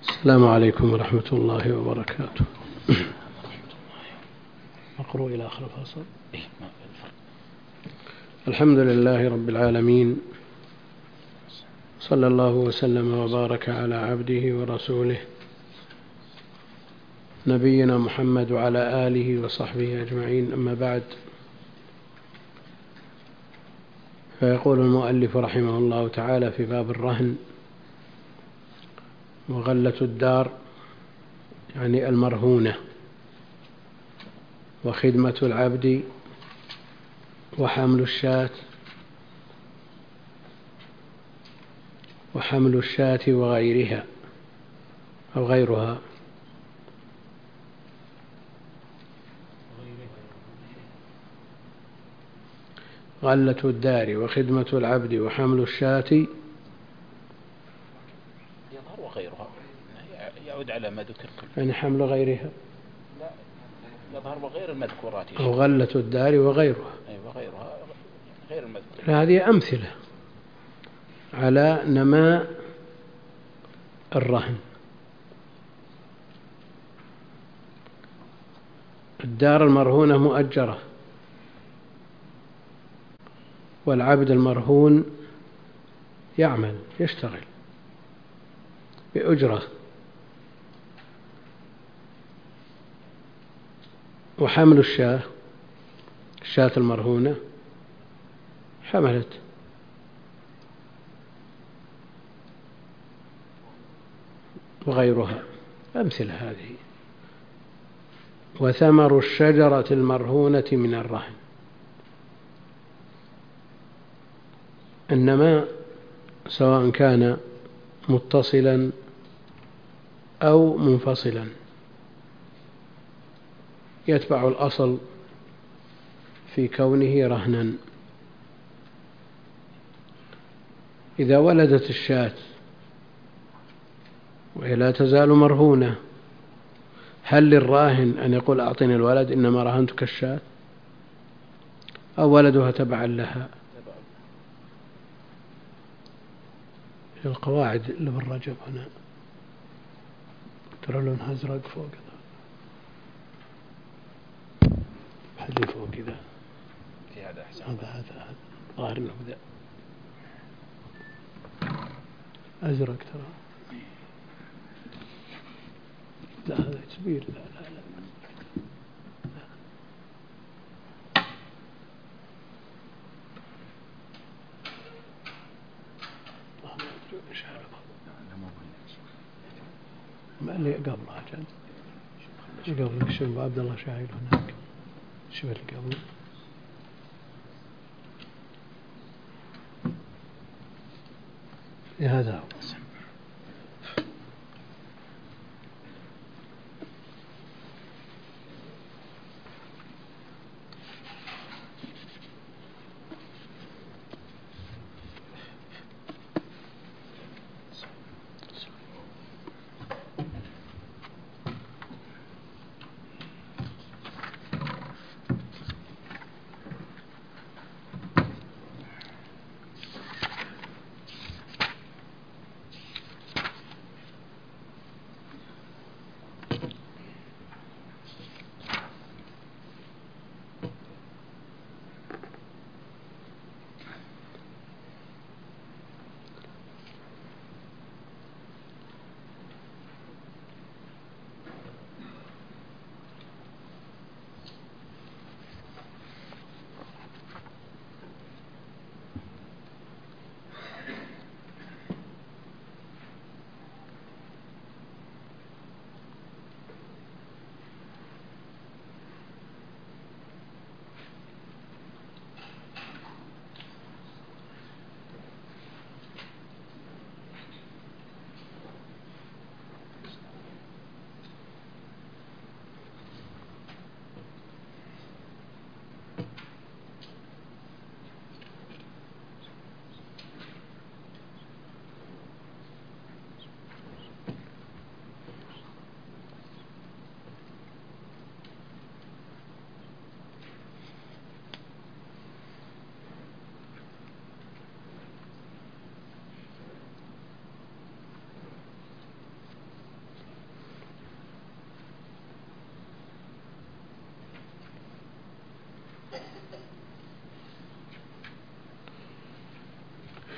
السلام عليكم ورحمة الله وبركاته. أقرأ إلى آخر الفصل. الحمد لله رب العالمين، صلى الله وسلم وبارك على عبده ورسوله نبينا محمد وعلى آله وصحبه أجمعين، أما بعد، فيقول المؤلف رحمه الله تعالى في باب الرهن: وغلة الدار يعني المرهونة، وخدمة العبد، وحمل الشاة وغيرها أو غيرها. غلة الدار وخدمة العبد وحمل الشاة يظهر وغيرها، يعود على ما ذكر يعني حمل غيرها، لا يظهر وغير المذكورات، أو غلة الدار وغيرها. وغيرها غير المذكور. هذه أمثلة على نماء الرهن. الدار المرهونة مؤجرة، والعبد المرهون يعمل يشتغل بأجرة. وحمل الشاة المرهونة حملت. وغيرها أمثلة هذه. وثمر الشجرة المرهونة من الرهن. النماء سواء كان متصلا أو منفصلا يتبع الأصل في كونه رهنا. إذا ولدت الشاة وهي لا تزال مرهونة، هل للراهن أن يقول أعطني الولد إنما رهنتك الشاة، أو ولدها تبعا لها؟ القواعد اللي بالرجب هنا ترى لونها أزرق فوق، حد فوق كذا في هذا أحسن. هذا ظاهر له ذا أزرق ترى. لا هذا كبير. لا ما اللي قبلها جد قبل شوف عبد الله شاهد هناك. شوف اللي قبل هذا هو.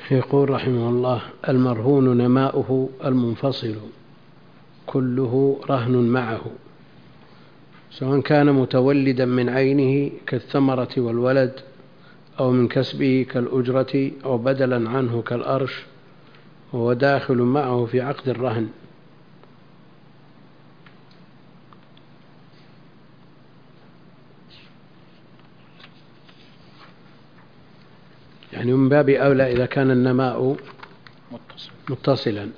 يقول رحمه الله: المرهون نماؤه المنفصل كله رهن معه، سواء كان متولدا من عينه كالثمرة والولد، أو من كسبه كالأجرة، أو بدلا عنه كالأرش، وهو داخل معه في عقد الرهن. يعني من باب أولى إذا كان النماء متصلا.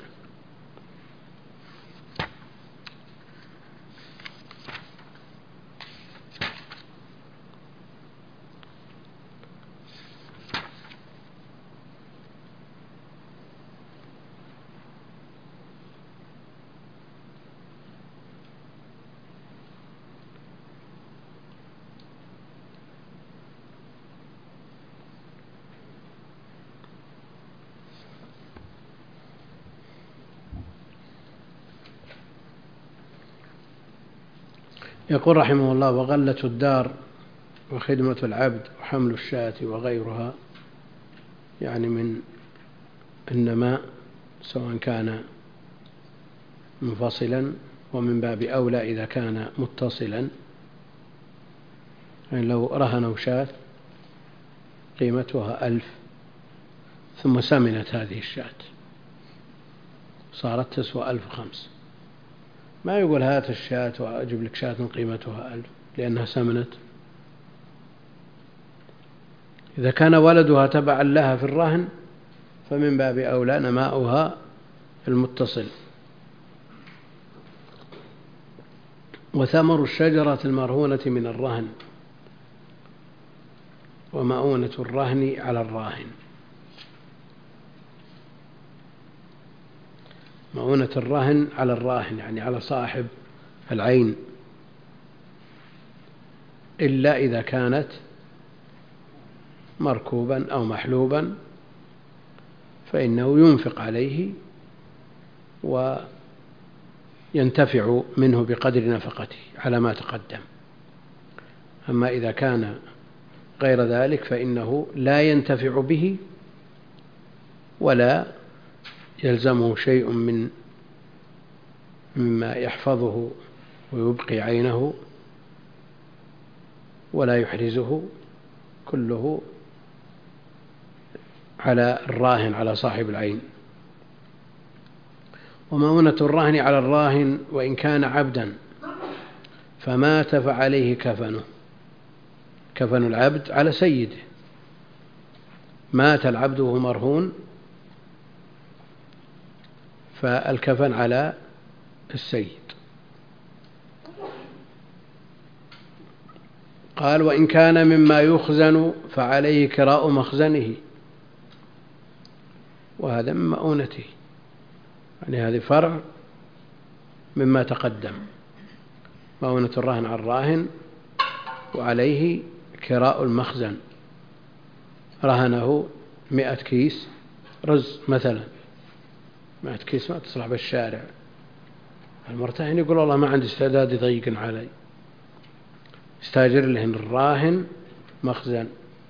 يقول رحمه الله: وغلة الدار وخدمة العبد وحمل الشاة وغيرها، يعني من النماء سواء كان منفصلا، ومن باب أولى إذا كان متصلا. يعني لو رهنوا شاة قيمتها 1000 ثم سمنت هذه الشاة صارت تسوى 1005، ما يقول هات الشاة وأجيب لك شاة قيمتها 1000 لأنها سمنت. إذا كان ولدها تبعا لها في الرهن فمن باب أولى نماؤها المتصل. وثمر الشجرة المرهونة من الرهن ومؤونة الرهن على الراهن. مؤونة الرهن على الراهن يعني على صاحب العين، إلا إذا كانت مركوبا أو محلوبا فإنه ينفق عليه وينتفع منه بقدر نفقته على ما تقدم. أما إذا كان غير ذلك فإنه لا ينتفع به ولا يلزمه شيء مما يحفظه ويبقي عينه ولا يحرزه، كله على الراهن على صاحب العين. ومؤونة الرهن على الراهن وإن كان عبدا فمات فعليه كفنه. كفن العبد على سيده، مات العبد وهو مرهون فالكفن على السيد. قال: وإن كان مما يخزن فعليه كراء مخزنه، وهذا من مؤونته، يعني هذا فرع مما تقدم. مؤونة الرهن على الراهن وعليه كراء المخزن. رهنه 100 كيس رز مثلا، 100 كيس ما تصلح بالشارع. المرتهن يقول والله ما عندي استعداد يضيقن علي، استاجر لهن الراهن مخزن.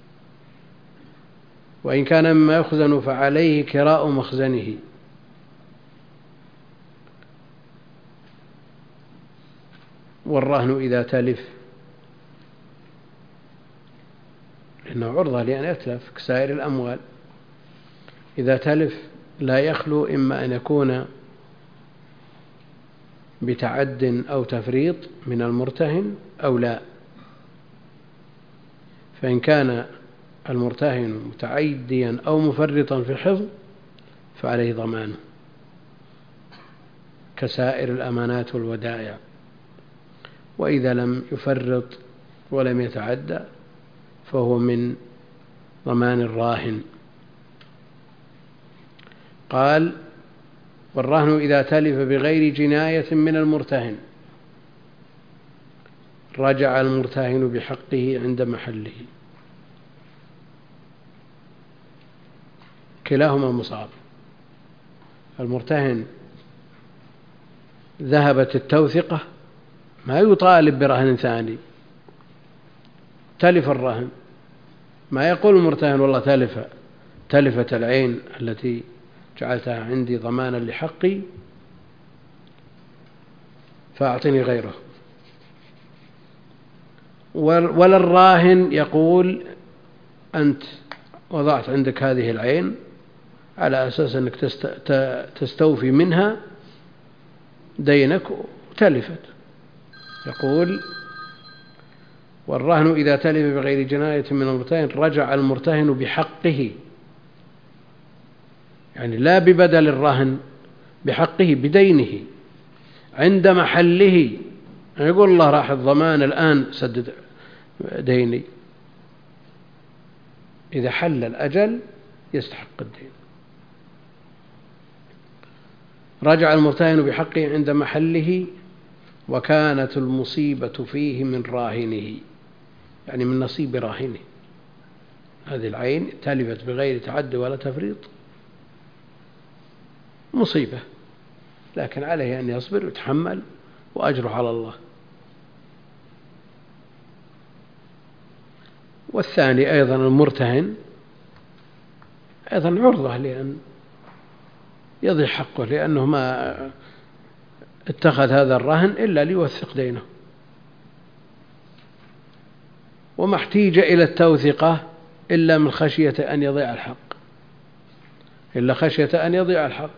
وإن كان مما يخزن فعليه كراء مخزنه. والرهن إذا تلف، إنه عرضة لأن يتلف كسائر الأموال، إذا تلف لا يخلو إما أن يكون بتعد أو تفريط من المرتهن أو لا. فإن كان المرتهن متعديا أو مفرطا في الحفظ فعليه ضمانه كسائر الأمانات والودائع. وإذا لم يفرط ولم يتعدى فهو من ضمان الراهن. قال: والرهن إذا تلف بغير جناية من المرتهن رجع المرتهن بحقه عند محله. كلاهما مصاب. المرتهن ذهبت التوثقة، ما يطالب برهن ثاني، تلف الرهن، ما يقول المرتهن والله تلف تلفت العين التي جعلتها عندي ضمانا لحقي فأعطني غيره. ولا الراهن يقول أنت وضعت عندك هذه العين على أساس أنك تستوفي منها دينك وتلفت. يقول والرهن إذا تلف بغير جناية من المرتهن رجع المرتهن بحقه، يعني لا ببدل الرهن، بحقه بدينه عند محله. يقول الله راح الضمان الآن سدد ديني. إذا حل الأجل يستحق الدين. رجع المرتهن بحقه عند محله وكانت المصيبة فيه من راهنه، يعني من نصيب راهنه. هذه العين تلفت بغير تعد ولا تفريط، مصيبة، لكن عليه أن يصبر ويتحمل وأجره على الله. والثاني أيضا المرتهن أيضا عرضة لأن يضيع حقه، لأنه ما اتخذ هذا الرهن إلا ليوثق دينه، وما احتيج إلى التوثقة إلا من خشية أن يضيع الحق، إلا خشية أن يضيع الحق.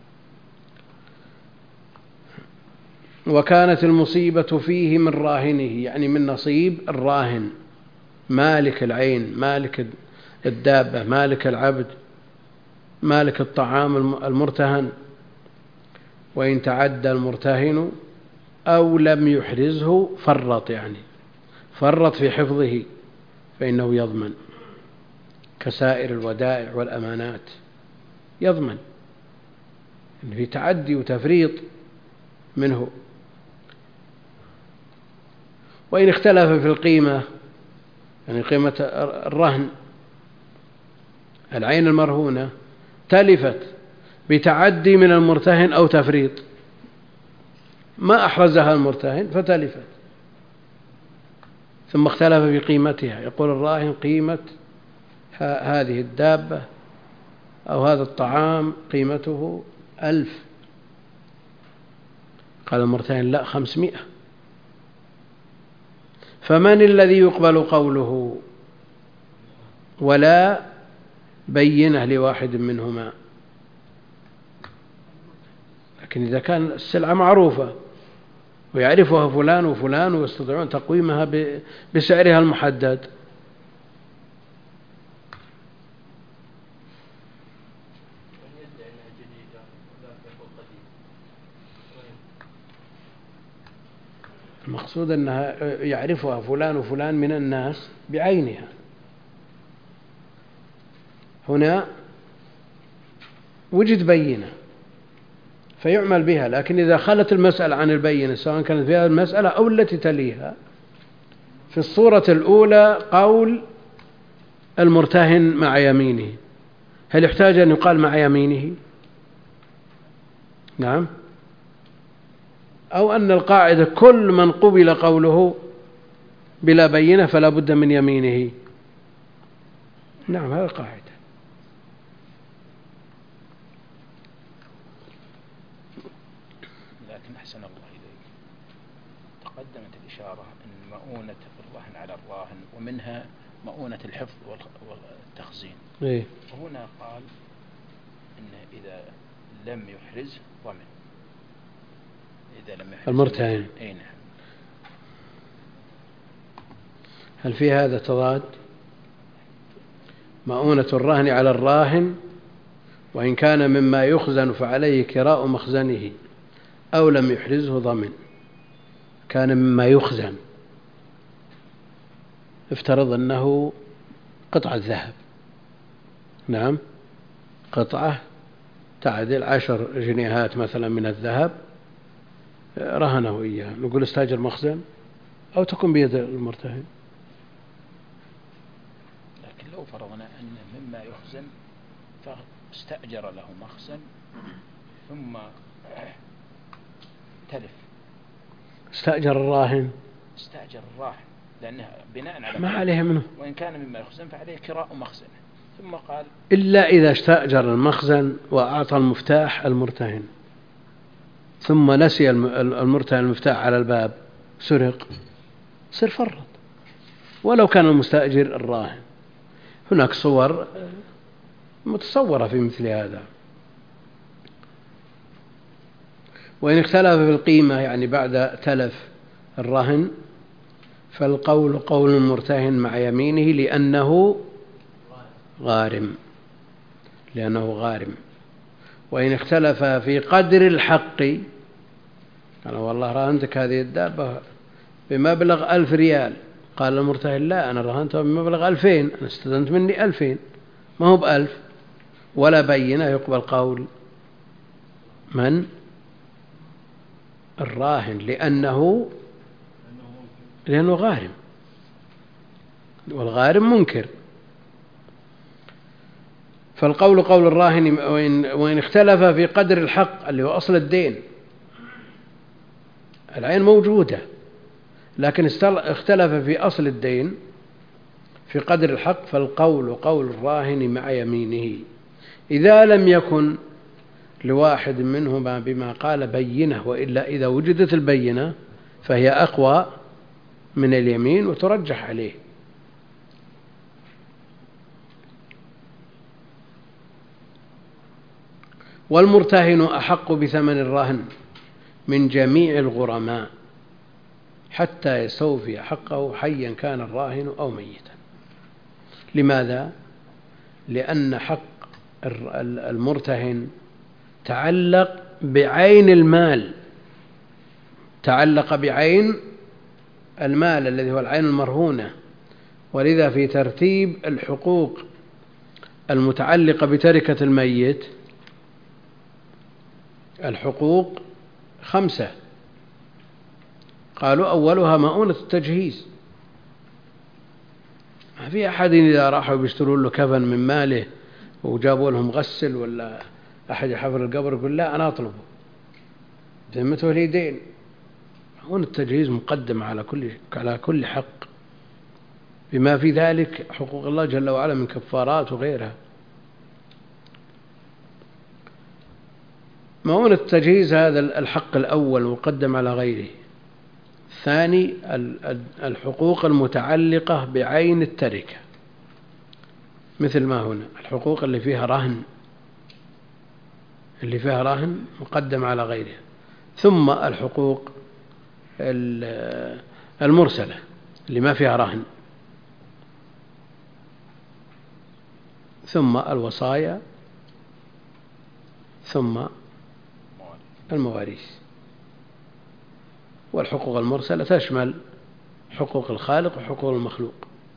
وكانت المصيبة فيه من راهنه، يعني من نصيب الراهن، مالك العين، مالك الدابة، مالك العبد، مالك الطعام المرتهن. وإن تعدى المرتهن أو لم يحرزه فرط، يعني فرط في حفظه فإنه يضمن كسائر الودائع والأمانات، يضمن إن في تعدي وتفريط منه. وإن اختلف في القيمة، يعني قيمة الرهن، العين المرهونة تلفت بتعدي من المرتهن أو تفريط، ما أحرزها المرتهن فتلفت، ثم اختلف في قيمتها. يقول الراهن قيمة هذه الدابة أو هذا الطعام قيمته 1000، قال المرتهن لا 500. فمن الذي يقبل قوله ولا بينه لواحد منهما؟ لكن إذا كان السلعة معروفة ويعرفها فلان وفلان ويستطيعون تقويمها بسعرها المحدد، المقصود أنها يعرفها فلان وفلان من الناس بعينها. هنا وجد بينة فيعمل بها، لكن إذا خلت المسألة عن البينة سواء كانت في هذه المسألة أو التي تليها، في الصورة الأولى قول المرتهن مع يمينه، هل يحتاج أن يقال مع يمينه؟ نعم. أو أن القاعدة كل من قبل قوله بلا بينة فلا بد من يمينه؟ نعم، هذا القاعدة. لكن أحسن الله إليك، تقدمت الإشارة أن مؤونة الرهن على الراهن ومنها مؤونة الحفظ والتخزين. إيه؟ وهنا قال إن إذا لم يحرز ضمن، إذا لم يحرز المرتهن. أي نعم. هل في هذا تضاد؟ مؤونة الرهن على الراهن وإن كان مما يخزن فعليه كراء مخزنه أو لم يحرزه ضمن. كان مما يخزن، افترض أنه قطعة ذهب، نعم، قطعة تعدل 10 جنيهات مثلا من الذهب، رهنه إياه، نقول استاجر مخزن أو تكون بيد المرتهن. لكن لو فرضنا أن مما يخزن فاستأجر له مخزن ثم تلف، استأجر الراهن، استأجر الراهن لأنه بناء على ما عليه منه، وإن كان مما يخزن فعليه كراء مخزن. ثم قال إلا إذا استأجر المخزن وأعطى المفتاح المرتهن ثم نسي المرتهن المفتاح على الباب سرق، صير فرط ولو كان المستأجر الراهن. هناك صور متصورة في مثل هذا. وإن اختلف في القيمة يعني بعد تلف الرهن فالقول قول المرتهن مع يمينه لأنه غارم. وإن اختلف في قدر الحق، أنا والله رهنتك هذه الدابة بمبلغ 1000 ريال، قال المرتهن لا أنا رهنتها بمبلغ 2000، أنا استدنت مني 2000 ما هو ب1000 ولا بينة، يقبل قول من؟ الراهن لأنه غارم، والغارم منكر. فالقول قول الراهن وإن اختلف في قدر الحق اللي هو أصل الدين، العين موجودة لكن اختلف في أصل الدين في قدر الحق، فالقول قول الراهن مع يمينه إذا لم يكن لواحد منهما بما قال بينة، وإلا إذا وجدت البينة فهي أقوى من اليمين وترجح عليه. والمرتهن أحق بثمن الرهن من جميع الغرماء حتى يستوفي حقه حيا كان الراهن أو ميتا. لماذا؟ لأن حق المرتهن تعلق بعين المال، تعلق بعين المال الذي هو العين المرهونة، ولذا في ترتيب الحقوق المتعلقة بتركة الميت الحقوق 5. قالوا أولها مؤونة التجهيز، ما في أحد إذا راحوا بيشترون له كفن من ماله وجابوا لهم غسل ولا أحد يحفر القبر يقول لا أنا أطلبه، ذمته لي دين. مؤونة التجهيز مقدمة على كل حق، بما في ذلك حقوق الله جل وعلا من كفارات وغيرها. مؤونة التجهيز هذا الحق الأول مقدم على غيره. الثاني الحقوق المتعلقة بعين التركة، مثل ما هنا الحقوق اللي فيها رهن مقدم على غيرها. ثم الحقوق المرسلة اللي ما فيها رهن. ثم الوصايا. ثم المواريث. والحقوق المرسلة تشمل حقوق الخالق وحقوق المخلوق.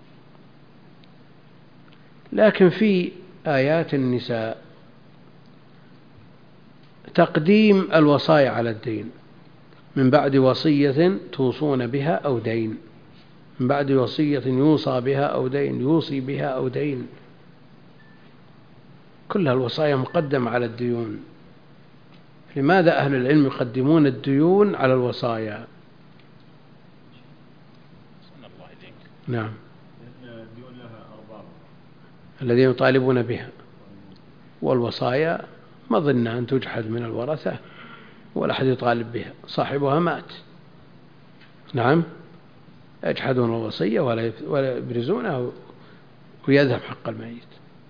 لكن في آيات النساء تقديم الوصايا على الدين من بعد وصية توصون بها أو دين، من بعد وصية يوصى بها أو دين، يوصي بها أو دين، كلها الوصايا مقدمة على الديون. لماذا أهل العلم يقدمون الديون على الوصايا؟ نعم، الديون لها أرباب الذين يطالبون بها، والوصايا ما ظن أن تجحد من الورثة ولا أحد يطالب بها، صاحبها مات. نعم، يجحدون الوصية ولا يبرزونها ويذهب حق الميت،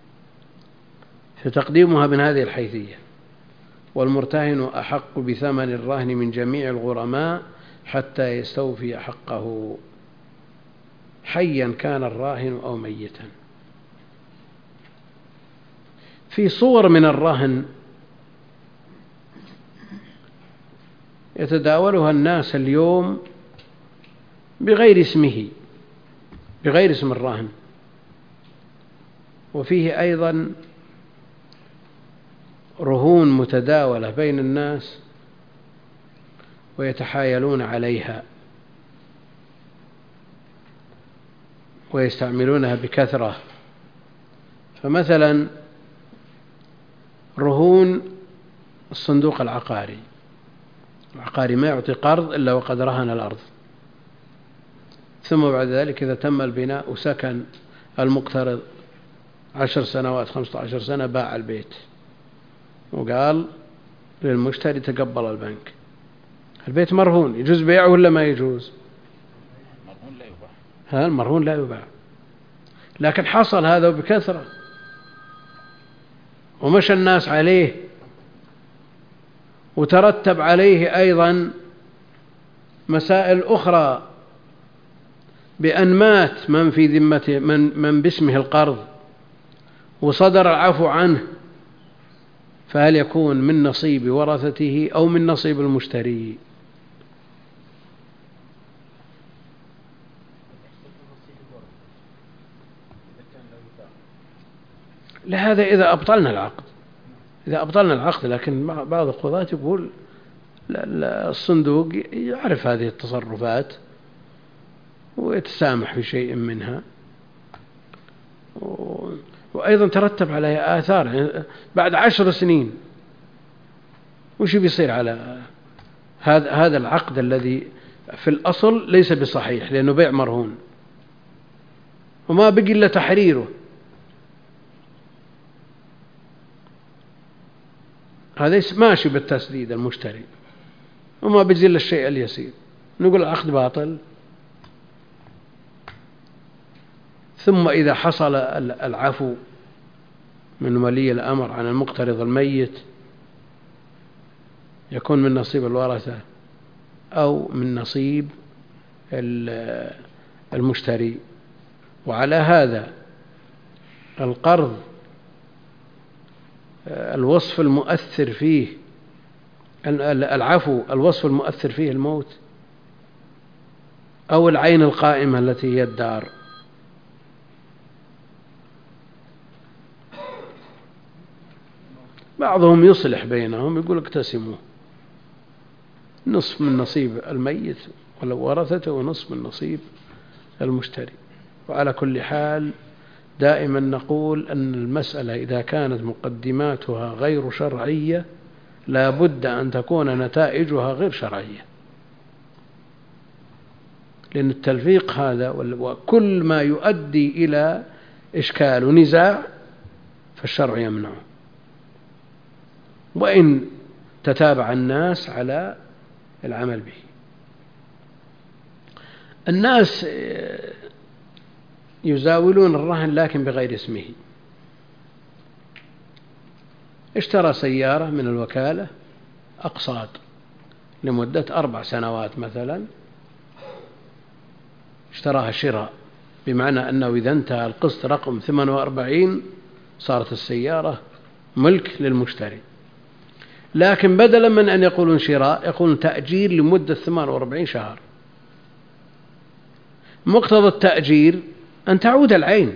فتقديمها من هذه الحيثية. والمرتهن أحق بثمن الرهن من جميع الغرماء حتى يستوفي حقه حيا كان الراهن أو ميتا. في صور من الرهن يتداولها الناس اليوم بغير اسمه، بغير اسم الرهن، وفيه أيضا رهون متداولة بين الناس ويتحايلون عليها ويستعملونها بكثرة. فمثلا رهون الصندوق العقاري ما يعطي قرض إلا وقد رهن الأرض، ثم بعد ذلك إذا تم البناء وسكن المقترض 10 سنوات 15 سنة باع البيت وقال للمشتري تقبل البنك، البيت مرهون، يجوز بيعه ولا ما يجوز؟ مرهون لا يباع. المرهون لا يباع، لكن حصل هذا بكثرة ومشى الناس عليه، وترتب عليه أيضا مسائل أخرى بأن مات من في ذمته من باسمه القرض وصدر العفو عنه، فهل يكون من نصيب ورثته أو من نصيب المشتري؟ لهذا إذا أبطلنا العقد، لكن بعض القضاة يقول الصندوق يعرف هذه التصرفات ويتسامح في شيء منها، وأيضا ترتب عليها آثار. يعني بعد 10 سنين وش بيصير على هذا العقد الذي في الأصل ليس بصحيح لأنه بيع مرهون وما بقي إلا تحريره؟ هذا ماشي بالتسديد المشتري وما بيجي إلا الشيء اليسير، نقول العقد باطل. ثم إذا حصل العفو من ولي الأمر عن المقترض الميت يكون من نصيب الورثة أو من نصيب المشتري. وعلى هذا القرض الوصف المؤثر فيه العفو الوصف المؤثر فيه الموت أو العين القائمة التي هي الدار. بعضهم يصلح بينهم يقول اقتسموا، نصف من نصيب الميت ولو ورثته ونصف من نصيب المشتري. وعلى كل حال دائما نقول أن المسألة إذا كانت مقدماتها غير شرعية لا بد أن تكون نتائجها غير شرعية، لأن التلفيق هذا وكل ما يؤدي إلى إشكال ونزاع فالشرع يمنعه، وإن تتابع الناس على العمل به. الناس يزاولون الرهن لكن بغير اسمه. اشترى سيارة من الوكالة أقساط لمدة 4 سنوات مثلا، اشتراها شراء، بمعنى أنه إذا انتهى القسط رقم 48 صارت السيارة ملك للمشتري، لكن بدلا من أن يقولون شراء يقولون تأجير لمدة 48 شهر. مقتضى التأجير أن تعود العين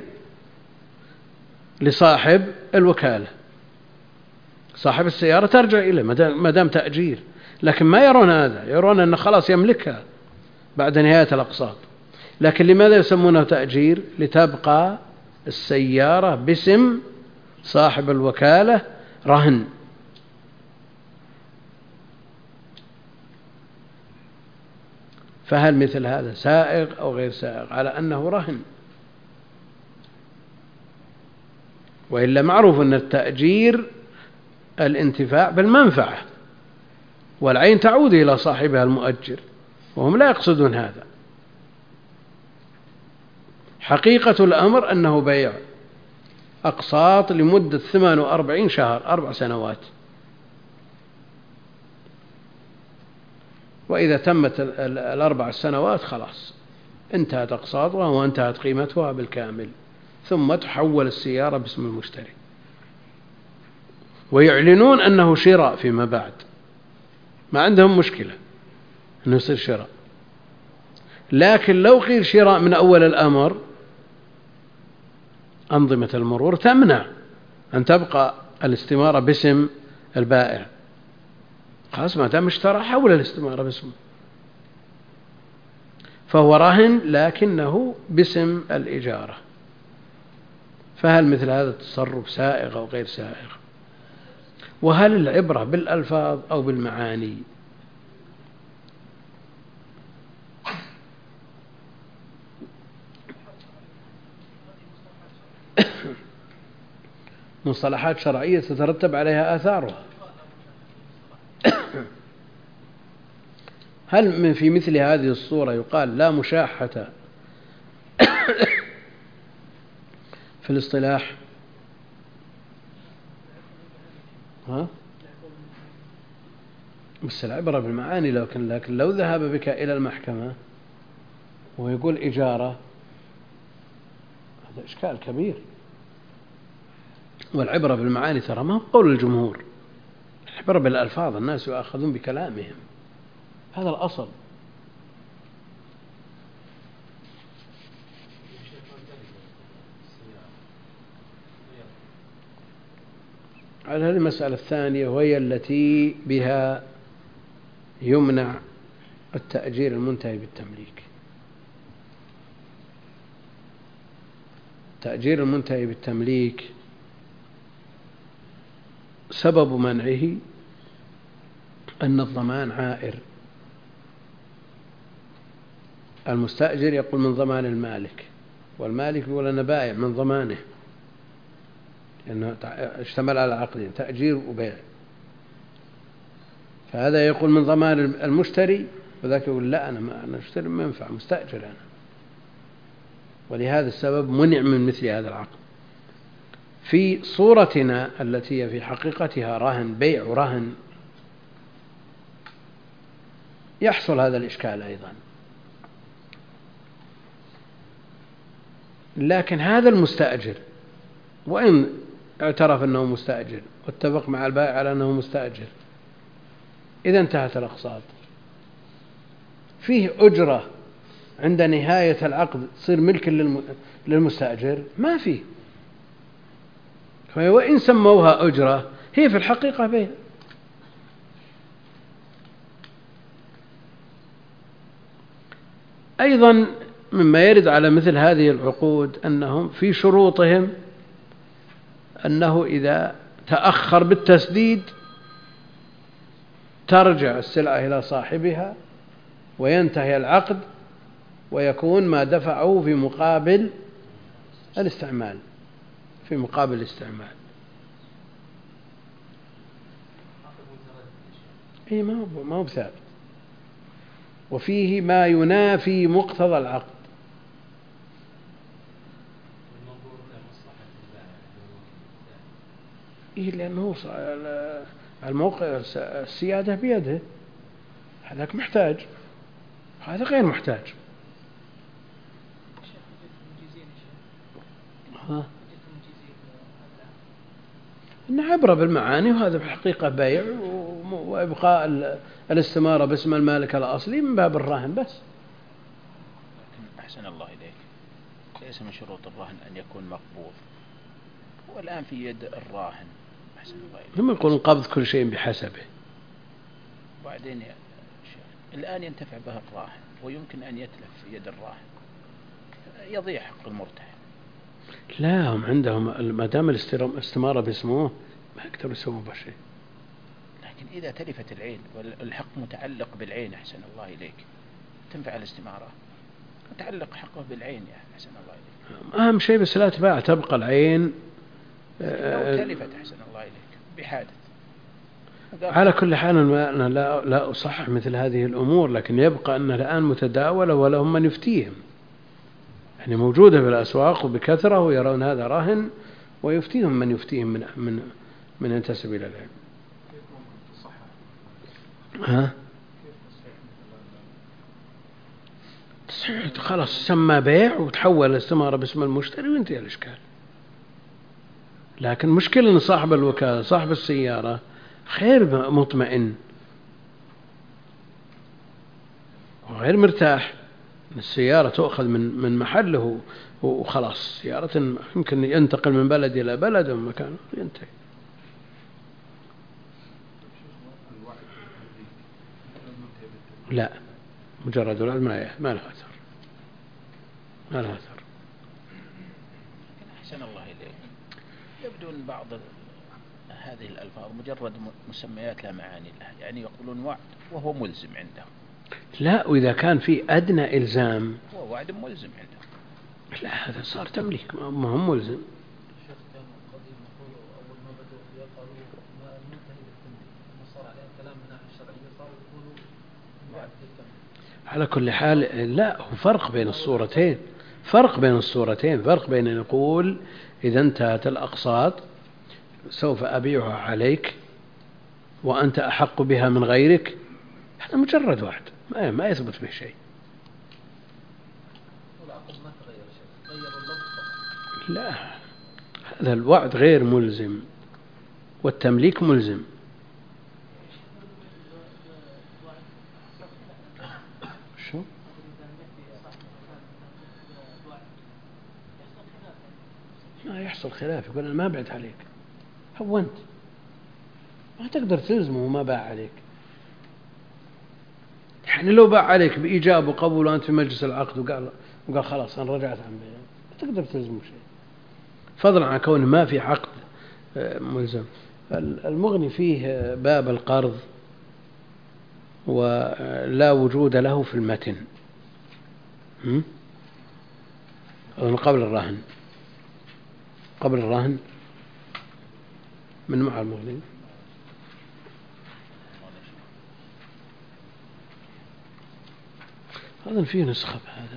لصاحب الوكالة، صاحب السيارة ترجع إليه ما دام تأجير، لكن ما يرون هذا، يرون أنه خلاص يملكها بعد نهاية الأقساط. لكن لماذا يسمونه تأجير؟ لتبقى السيارة باسم صاحب الوكالة رهن. فهل مثل هذا سائغ أو غير سائغ على أنه رهن؟ وإلا معروف أن التأجير الانتفاع بالمنفعة والعين تعود إلى صاحبها المؤجر، وهم لا يقصدون هذا. حقيقة الأمر أنه بيع أقساط لمدة 48 شهر 4 سنوات، وإذا تمت 4 سنوات خلاص انتهت أقساطها وانتهت قيمتها بالكامل، ثم تحول السيارة باسم المشتري، ويعلنون أنه شراء فيما بعد، ما عندهم مشكلة أنه يصير شراء. لكن لو قيل شراء من أول الأمر أنظمة المرور تمنع أن تبقى الاستمارة باسم البائع، خلاص ما دام اشترى حول الاستمارة باسمه، فهو رهن لكنه باسم الإجارة. فهل مثل هذا التصرف سائغ أو غير سائغ؟ وهل العبرة بالألفاظ أو بالمعاني؟ مصطلحات شرعية تترتب عليها آثارها. هل في مثل هذه الصورة يقال لا مشاحة في الاصطلاح؟ بس العبرة بالمعاني. لكن لو ذهب بك إلى المحكمة ويقول إجارة، هذا إشكال كبير. والعبرة بالمعاني ترى ما هو قول الجمهور، العبرة بالألفاظ، الناس يؤاخذون بكلامهم، هذا الأصل. على هذه المسألة الثانية، وهي التي بها يمنع التأجير المنتهي بالتمليك. التأجير المنتهي بالتمليك سبب منعه أن الضمان عائر. المستأجر يقول من ضمان المالك، والمالك يقول أنا بائع من ضمانه، لأنه اشتمل على عقدين، تأجير وبيع. فهذا يقول من ضمان المشتري، وذاك يقول لا أنا أشتري ما ينفع، مستأجر أنا. ولهذا السبب منع من مثل هذا العقد. في صورتنا التي هي في حقيقتها رهن، بيع رهن، يحصل هذا الإشكال أيضا. لكن هذا المستأجر وإن اعترف أنه مستأجر واتفق مع البائع على أنه مستأجر، إذا انتهت الأقساط، فيه أجرة عند نهاية العقد تصير ملك للمستأجر؟ ما فيه. وإن سموها أجرة هي في الحقيقة بيع. أيضا مما يرد على مثل هذه العقود أنهم في شروطهم أنه إذا تأخر بالتسديد ترجع السلعة إلى صاحبها وينتهي العقد، ويكون ما دفعه في مقابل الاستعمال، في مقابل الاستعمال. أي ما هو بثابت، وفيه ما ينافي مقتضى العقد. إيه، لأنه الموقع السيادة بيده، هذاك محتاج، هذا غير محتاج. إن عبرة بالمعاني، وهذا في الحقيقة بيع، وإبقاء الاستمارة باسم المالك الأصلي من باب الرهن بس. أحسن الله إليك، ليس من شروط الرهن أن يكون مقبوض، والآن في يد الراهن. أحسن الله إليك، هم يقولون قبض كل شيء بحسبه. وبعدين الآن ينتفع به الراهن، ويمكن أن يتلف في يد الراهن، يضيع حق المرتهن. لا، هم عندهم ما دام الاستمارة باسمه ما يقدروا يسوون بشيء. لكن إذا تلفت العين والحق متعلق بالعين، أحسن الله إليك، تنفع الاستمارة، متعلق حقه بالعين يا أحسن الله إليك. أهم شيء بس لا تباع، تبقى العين. لو تلفت أحسن الله إليك بحادث. على كل حال أنا لا أصحح مثل هذه الأمور، لكن يبقى أنها الآن متداولة ولهم من يفتيهم، يعني موجودة في الأسواق وبكثرة، ويرون هذا رهن ويفتيهم من يفتيهم من ينتسب إلى العلم. خلاص سمى بيع وتحول الاستمارة باسم المشتري وانتهى الإشكال. لكن مشكلة أن صاحب الوكالة صاحب السيارة غير مطمئن وغير مرتاح. السيارة تؤخذ من محله وخلاص، سيارة يمكن ينتقل من بلد إلى بلد ومكان ينتهي. لا، مجرد الوعد ما له أثر، ما له أثر. أحسن الله إليك، يبدو أن بعض هذه الألفاظ مجرد مسميات لا معاني لها، يعني يقولون وعد وهو ملزم عندهم. لا، وإذا كان في أدنى إلزام هو وعد ملزم عندهم. لا، هذا صار تمليك، ما هو ملزم. على كل حال لا، هو فرق بين الصورتين، فرق بين أن يقول إذا انتهت الأقساط سوف أبيعها عليك وأنت أحق بها من غيرك، هذا مجرد وعد ما يثبت به شيء. لا، هذا الوعد غير ملزم والتمليك ملزم. شو؟ ما يحصل خلاف، يقول أنا ما بعت عليك، هونت، ما تقدر تلزمه وما باع عليك. يعني لو باع عليك بإيجاب وقبول وأنت في مجلس العقد وقال خلاص أنا رجعت عن بيع، ما تقدر تلزمه شيء، فضلا عن كونه ما في عقد ملزم. المغني فيه باب القرض ولا وجود له في المتن قبل الرهن من مع المغني. أظن فيه نسخة بهذا.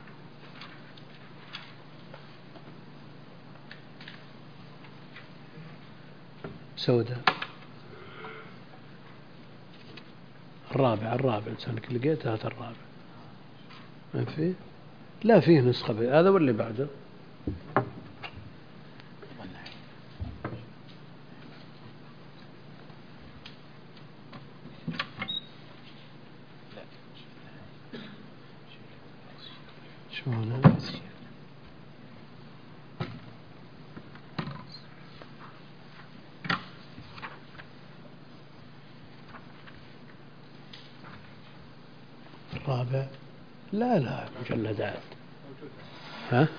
سوداء الرابع إنسانك لقيت هذا الرابع ما فيه؟ لا فيه نسخة بهذا هذا واللي بعده. شلون الرابع؟ لا مجلدات. ها؟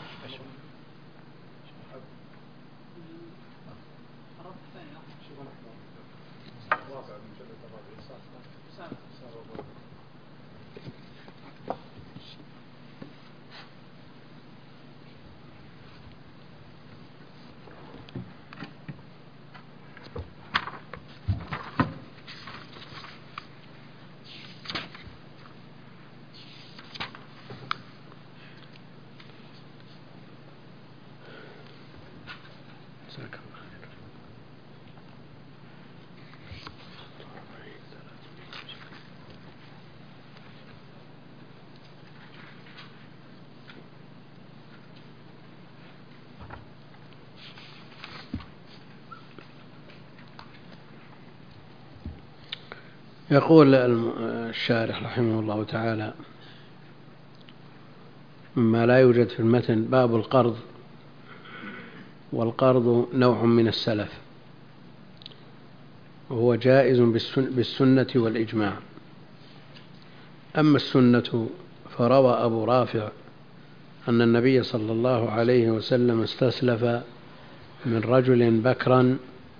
يقول الشارح رحمه الله تعالى: مما لا يوجد في المتن باب القرض. والقرض نوع من السلف، وهو جائز بالسنة والإجماع. أما السنة فروى أبو رافع أن النبي صلى الله عليه وسلم استسلف من رجل بكرا،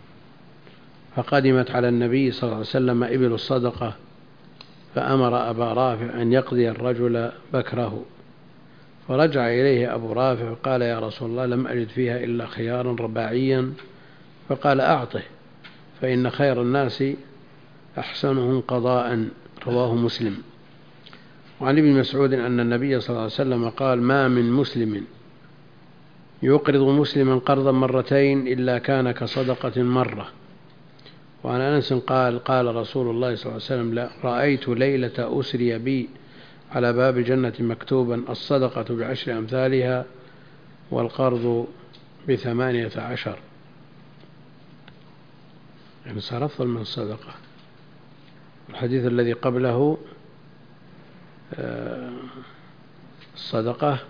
فقدمت على النبي صلى الله عليه وسلم إبل الصدقة، فأمر أبا رافع أن يقضي الرجل بكره، فرجع إليه أبو رافع قال: يا رسول الله، لم أجد فيها إلا خيارا رباعيا. فقال: أعطه، فإن خير الناس أحسنهم قضاء. رواه مسلم. وعن ابن مسعود أن النبي صلى الله عليه وسلم قال: ما من مسلم يقرض مسلما قرضا مرتين إلا كان كصدقة مرة. وعن أنس قال: قال رسول الله صلى الله عليه وسلم: رأيت ليلة أسري بي على باب جنة مكتوبا: الصدقة ب10 أمثالها والقرض ب18. يعني صار أفضل من الصدقة. الحديث الذي قبله الصدقة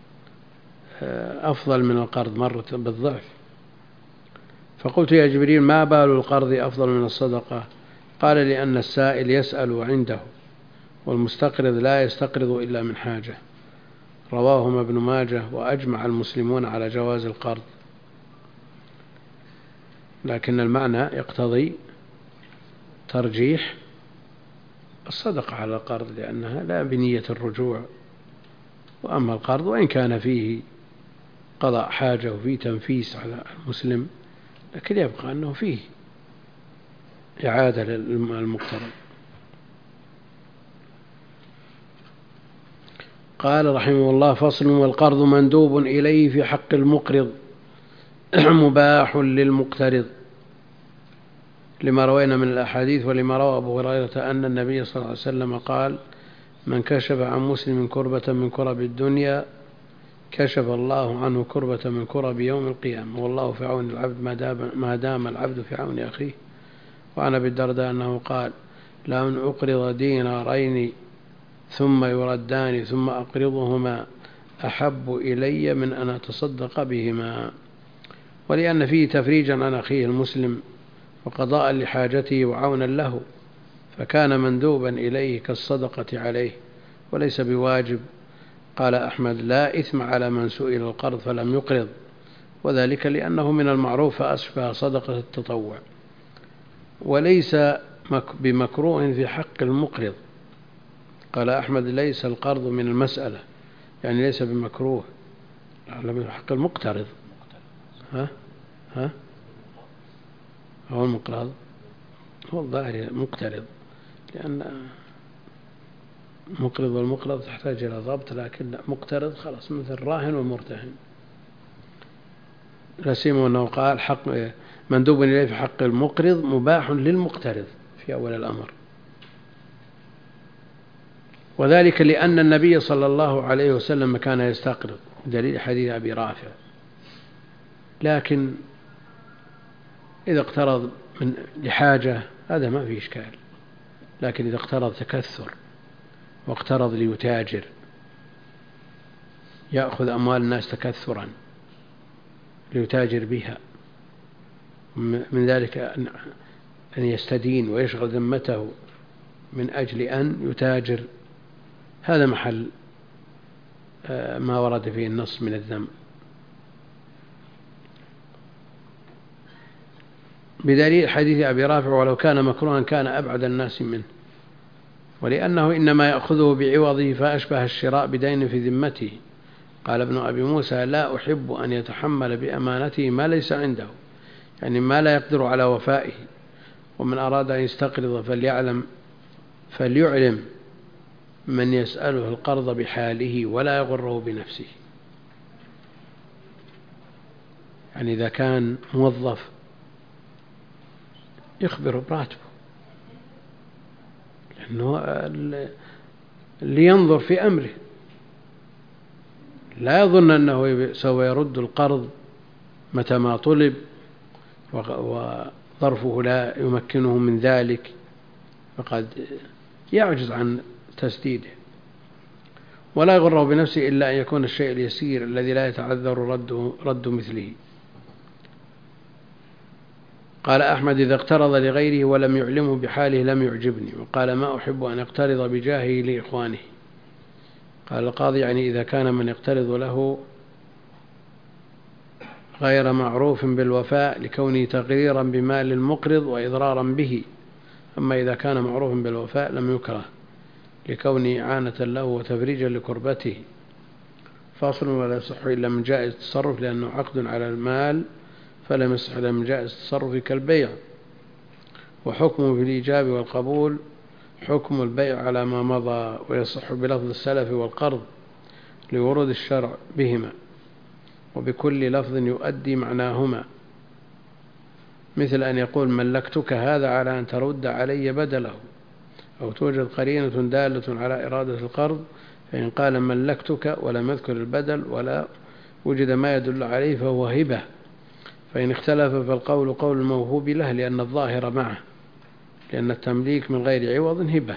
أفضل من القرض مرة بالضعف. فقلت: يا جبريل، ما بال القرض أفضل من الصدقة؟ قال: لأن السائل يسأل عنده، والمستقرض لا يستقرض إلا من حاجة. رواهما ابن ماجه. وأجمع المسلمون على جواز القرض، لكن المعنى يقتضي ترجيح الصدقة على القرض، لأنها لا بنية الرجوع. وأما القرض وإن كان فيه قضاء حاجة وفيه تنفيس على المسلم، لكن يبقى أنه فيه إعادة للمقترض. قال رحمه الله: فصل: والقرض مندوب إليه في حق المقرض مباح للمقترض، لما روينا من الأحاديث ولما روى أبو هريرة أن النبي صلى الله عليه وسلم قال: من كشف عن مسلم كربة من كرب الدنيا كشف الله عنه كربة من كرب يوم القيامة، والله في عون العبد ما دام العبد في عون أخيه. وعن أبي الدرداء أنه قال: لأن أقرض دينارين ثم يردان ثم أقرضهما أحب إلي من أن أتصدق بهما، ولأن فيه تفريجا عن أخيه المسلم وقضاء لحاجته وعونا له، فكان مندوبا إليه كالصدقة عليه وليس بواجب. قال أحمد: لا إثم على من سئل القرض فلم يقرض، وذلك لأنه من المعروف فأشبه صدقة التطوع، وليس بمكروه في حق المقرض. قال أحمد: ليس القرض من المسألة، يعني ليس بمكروه، في حق المقترض. هو المقرض، هو الظاهر مقترض، لأن مقرض والمقرض تحتاج إلى ضبط، لكن مقترض خلاص مثل راهن ومرتهن. لا سيما أنه قال: حق مندوب إليه في حق المقرض مباح للمقترض في أول الأمر، وذلك لأن النبي صلى الله عليه وسلم كان يستقرض دليل حديث أبي رافع. لكن إذا اقترض لحاجة هذا ما فيه إشكال، لكن إذا اقترض تكثر واقترض ليتاجر يأخذ أموال الناس تكثرا ليتاجر بها، من ذلك أن يستدين ويشغل ذمته من أجل أن يتاجر، هذا محل ما ورد فيه النص من الذم. بدليل حديث أبي رافع: ولو كان مكروها كان أبعد الناس منه، ولأنه إنما يأخذه بعوضه فأشبه الشراء بدين في ذمته. قال ابن أبي موسى: لا أحب أن يتحمل بأمانته ما ليس عنده، يعني ما لا يقدر على وفائه. ومن أراد أن يستقرض فليعلم من يسأله القرض بحاله ولا يغره بنفسه. يعني إذا كان موظف يخبره براتبه، لأنه لينظر في أمره، لا يظن أنه سوف يرد القرض متى ما طلب وظرفه لا يمكنه من ذلك، فقد يعجز عن تسديده. ولا يغره بنفسه إلا أن يكون الشيء اليسير الذي لا يتعذر رد مثله. قال أحمد: إذا اقترض لغيره ولم يعلمه بحاله لم يعجبني. وقال: ما أحب أن يقترض بجاهه لإخوانه. قال القاضي: يعني إذا كان من يقترض له غير معروف بالوفاء لكونه تغريرا بمال المقرض وإضرارا به، أما إذا كان معروف بالوفاء لم يكره لكونه إعانة له وتفريجا لكربته. فاصل: ولا يصح إلا من جائز التصرف، لأنه عقد على المال فلم يصح إلا من جائز التصرف كالبيع. وحكمه في الإيجاب والقبول حكم البيع على ما مضى، ويصح بلفظ السلف والقرض لورود الشرع بهما، وبكل لفظ يؤدي معناهما، مثل أن يقول: ملكتك هذا على أن ترد علي بدله، أو توجد قرينة دالة على إرادة القرض، فإن قال ملكتك ولم يذكر البدل ولا وجد ما يدل عليه فهو هبة. فإن اختلف فالقول قول الموهوب له لأن الظاهر معه، لأن التمليك من غير عوض هبة.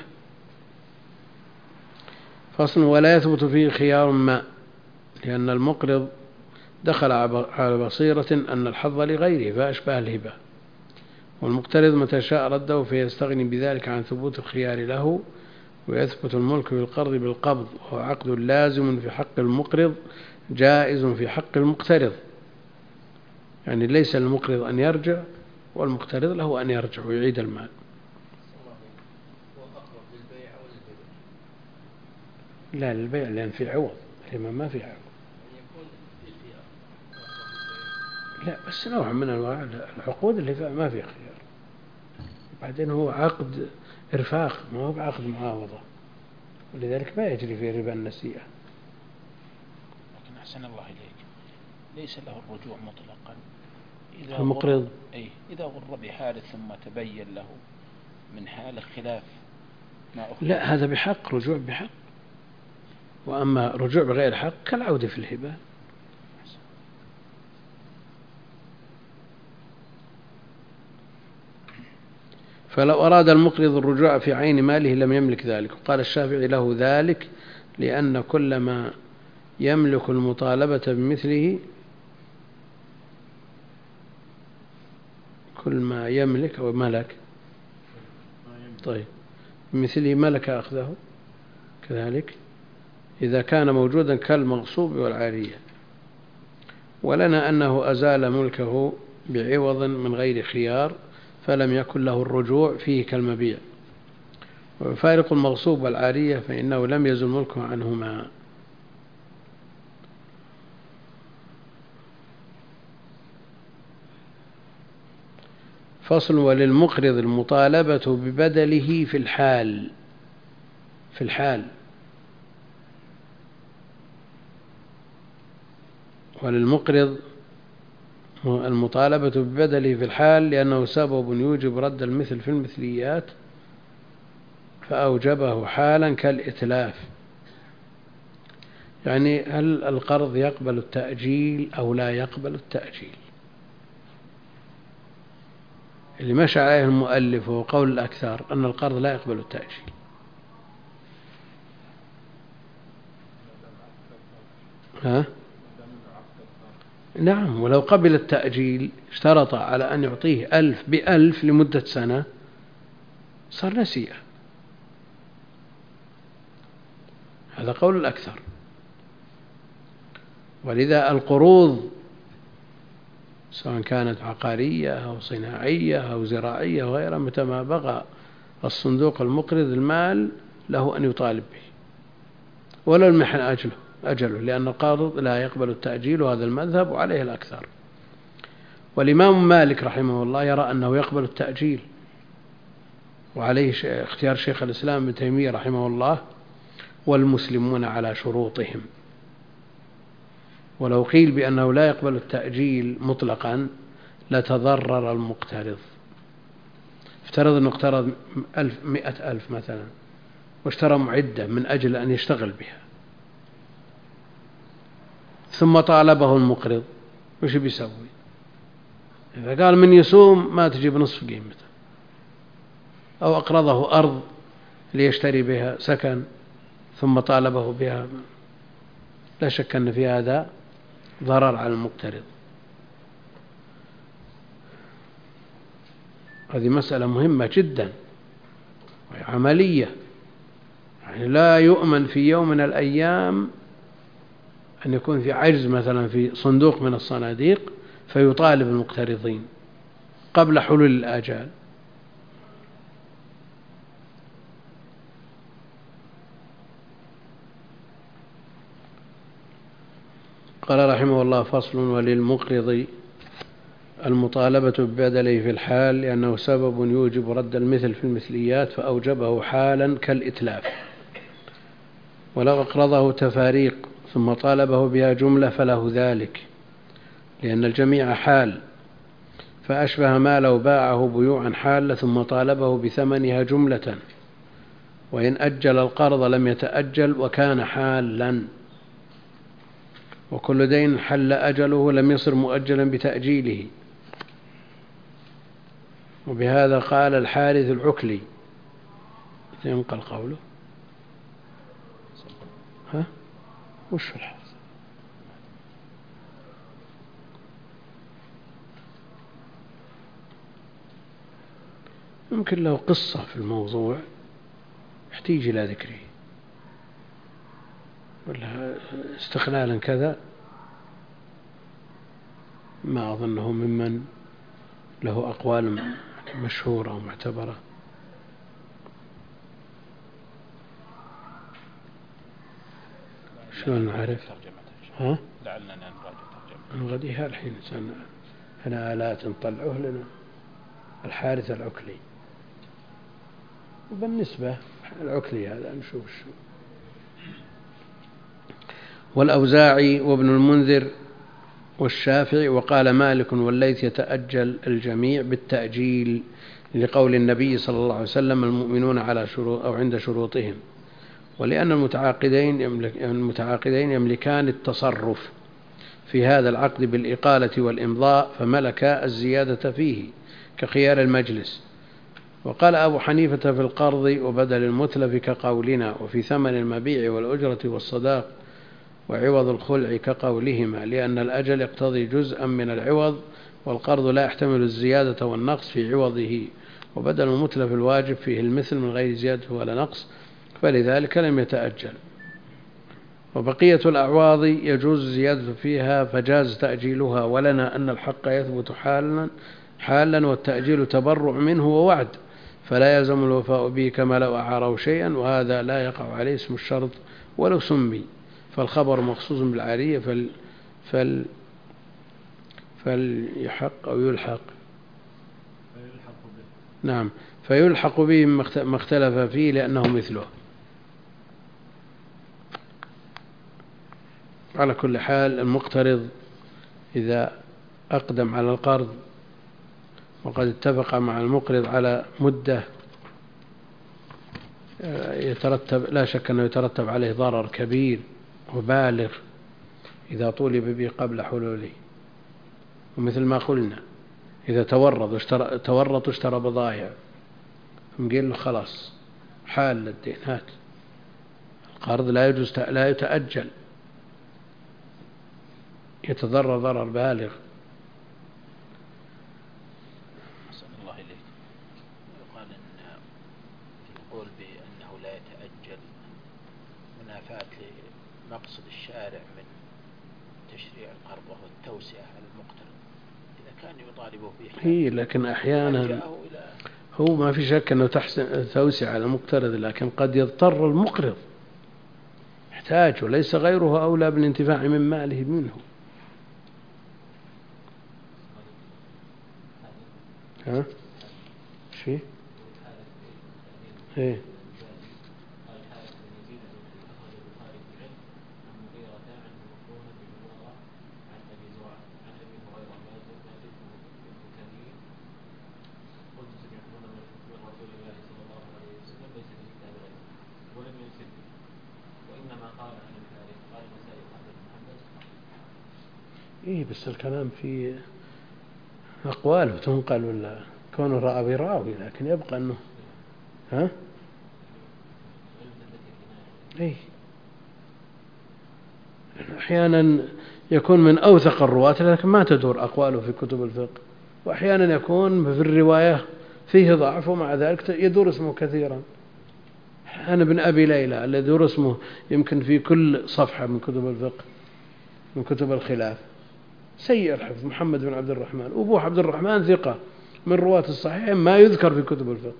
فصل: ولا يثبت فيه خيار ما، لأن المقرض دخل على بصيرة أن الحظ لغيره فأشبه الهبة، والمقترض متى شاء رده فيستغني بذلك عن ثبوت الخيار له، ويثبت الملك بالقرض بالقبض، وهو عقد لازم في حق المقرض جائز في حق المقترض، يعني ليس للمقرض أن يرجع والمقترض له أن يرجع ويعيد المال. لا، للبيع، لأن في عوض، الهبة ما في عوض. لا، بس نوع من أنواع العقود اللي ما في خيار. بعدين هو عقد إرفاق، ما هو بعقد معاوضة، ولذلك ما يجري فيه ربا النسيئة. أحسن الله إليك ليس له الرجوع مطلقا المقرض إذا غر بحال ثم تبين له من حال خلاف ما أخذ. لا، هذا بحق، رجوع بحق. وأما رجوع بغير حق كالعودة في الهبة. فلو أراد المقرض الرجوع في عين ماله لم يملك ذلك. وقال الشافعي له ذلك لأن كل ما يملك المطالبة بمثله، كل ما يملك أو ملك طيب بمثله ملك أخذه كذلك إذا كان موجودا كالمغصوب والعارية. ولنا أنه أزال ملكه بعوض من غير خيار فلم يكن له الرجوع فيه كالمبيع. وفارق المغصوب والعارية فإنه لم يزل ملكه عنهما. فصل: وللمقرض المطالبة ببدله في الحال وللمقرض المطالبة ببدله في الحال لأنه سبب يوجب رد المثل في المثليات فأوجبه حالا كالإتلاف. يعني هل القرض يقبل التأجيل أو لا يقبل التأجيل؟ اللي مشى عليه المؤلف هو قول الأكثر أن القرض لا يقبل التأجيل. نعم، ولو قبل التأجيل اشترط على أن يعطيه 1000 ب1000 لمدة سنة صار نسيئة. هذا قول الأكثر. ولذا القروض سواء كانت عقارية أو صناعية أو زراعية وغيرها متى ما بغى الصندوق المقرض المال له أن يطالب به ولا المحن أجله لأن القارض لا يقبل التأجيل، وهذا المذهب وعليه الأكثر. والإمام مالك رحمه الله يرى أنه يقبل التأجيل، وعليه اختيار شيخ الإسلام ابن تيمية رحمه الله والمسلمون على شروطهم. ولو قيل بأنه لا يقبل التأجيل مطلقا لتضرر المقترض. افترض أنه اقترض 100,000 مثلا واشترى معدة من أجل أن يشتغل بها، ثم طالبه المقرض، وش بيسوي؟ إذا قال من يسوم ما تجيب نصف قيمته، أو أقرضه أرض ليشتري بها سكن ثم طالبه بها، لا شك أن في هذا ضرر على المقترض. هذه مسألة مهمة جدا وعملية، يعني لا يؤمن في يوم من الأيام أن يكون في عجز مثلا في صندوق من الصناديق فيطالب المقترضين قبل حلول الآجال. قال رحمه الله: فصل: وللمقرض المطالبة ببدله في الحال لأنه سبب يوجب رد المثل في المثليات فأوجبه حالا كالإتلاف. ولو أقرضه تفاريق ثم طالبه بها جملة فله ذلك، لأن الجميع حال، فأشبه ما لو باعه بيوعا حالة ثم طالبه بثمنها جملة، وإن أجل القرض لم يتأجل وكان حالا. وكل دين حل أجله لم يصر مؤجلا بتأجيله. وبهذا قال الحارث العكلي، ينقل قوله وش في الحارث؟ يمكن له قصة في الموضوع يحتاج إلى ذكره، ولا استقلالا كذا ما أظنه ممن له أقوال مشهورة ومعتبرة. شلون نعرف؟ لعلنا نراجع ترجمة. نغديها الحين هنا آلات نطلعوه لنا الحارث العكلي. وبالنسبة العكلي هذا نشوف شو. والأوزاعي وابن المنذر والشافعي. وقال مالك والليث يتأجل الجميع بالتأجيل لقول النبي صلى الله عليه وسلم المؤمنون على شروط أو عند شروطهم، ولأن المتعاقدين يملكان التصرف في هذا العقد بالإقالة والإمضاء، فملك الزيادة فيه كخيار المجلس. وقال أبو حنيفة في القرض وبدل المتلف كقولنا، وفي ثمن المبيع والأجرة والصداق وعوض الخلع كقولهما، لأن الأجل يقتضي جزءا من العوض، والقرض لا يحتمل الزيادة والنقص في عوضه، وبدل المتلف الواجب فيه المثل من غير زيادة ولا نقص، فلذلك لم يتأجل. وبقية الأعواض يجوز الزيادة فيها فجاز تأجيلها، ولنا أن الحق يثبت حالا والتأجيل تبرع منه ووعد، فلا يلزم الوفاء به كما لو أعاره شيئا، وهذا لا يقع عليه اسم الشرط ولو سمي، فالخبر مخصوص بالعارية فليحق أو يلحق. نعم، فيلحق به ما اختلف فيه لأنه مثله. على كل حال المقترض إذا أقدم على القرض وقد اتفق مع المقرض على مدة لا شك أنه يترتب عليه ضرر كبير وبالغ إذا طولب به قبل حلوله. ومثل ما قلنا إذا تورط واشترى بضائع ثم قيل له خلاص حال للدين هات، القرض لا يتأجل، يتضرر ضرر بالغ. أحسن الله إليك. يقال أن في القول بأنه لا يتأجل منافاة لمقصد الشارع من تشريع القرض وهو التوسعة على المقترض، إذا كان يطالبه به لكن أحيانا هو ما في شك أنه توسع على المقترض، لكن قد يضطر المقرض يحتاج وليس غيره أولى بالانتفاع من ماله منه. ها شيء ايه إيه بس الكلام في أقواله تنقل ولا كونه رأى براوي، لكن يبقى أنه ها إيه أحيانا يكون من أوثق الرواة لكن ما تدور أقواله في كتب الفقه، وأحيانا يكون في الرواية فيه ضعف ومع ذلك يدور اسمه كثيرا. أنا ابن أبي ليلى الذي يدور اسمه يمكن في كل صفحة من كتب الفقه من كتب الخلاف، سيء الحفظ، محمد بن عبد الرحمن، أبوه عبد الرحمن ثقة من رواة الصحيحين ما يذكر في كتب الفقه.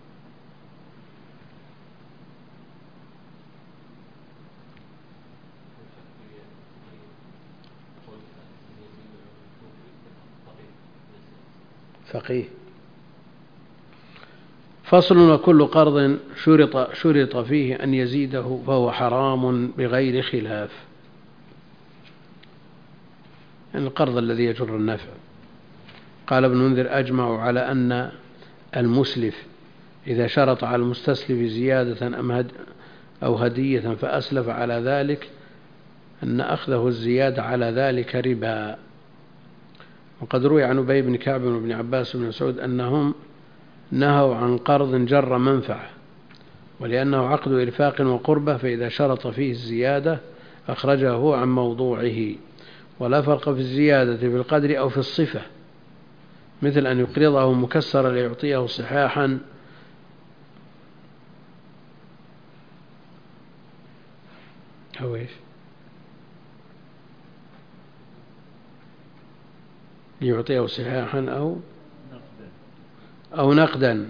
فقيه. فصل: وكل قرض شرط فيه أن يزيده فهو حرام بغير خلاف. يعني القرض الذي يجر النفع. قال ابن منذر: أجمعوا على أن المسلف إذا شرط على المستسلف زيادة أو هدية فأسلف على ذلك أن أخذه الزيادة على ذلك ربا. وقد روي عن أبي بن كعب وابن عباس وابن مسعود أنهم نهوا عن قرض جر منفعة، ولأنه عقد إرفاق وقربة، فإذا شرط فيه الزيادة أخرجه هو عن موضوعه. ولا فرق في الزيادة في القدر أو في الصفة، مثل أن يقرضه مكسرا ليعطيه صحاحا أو إيش ليعطيه صحاحا أو نقدا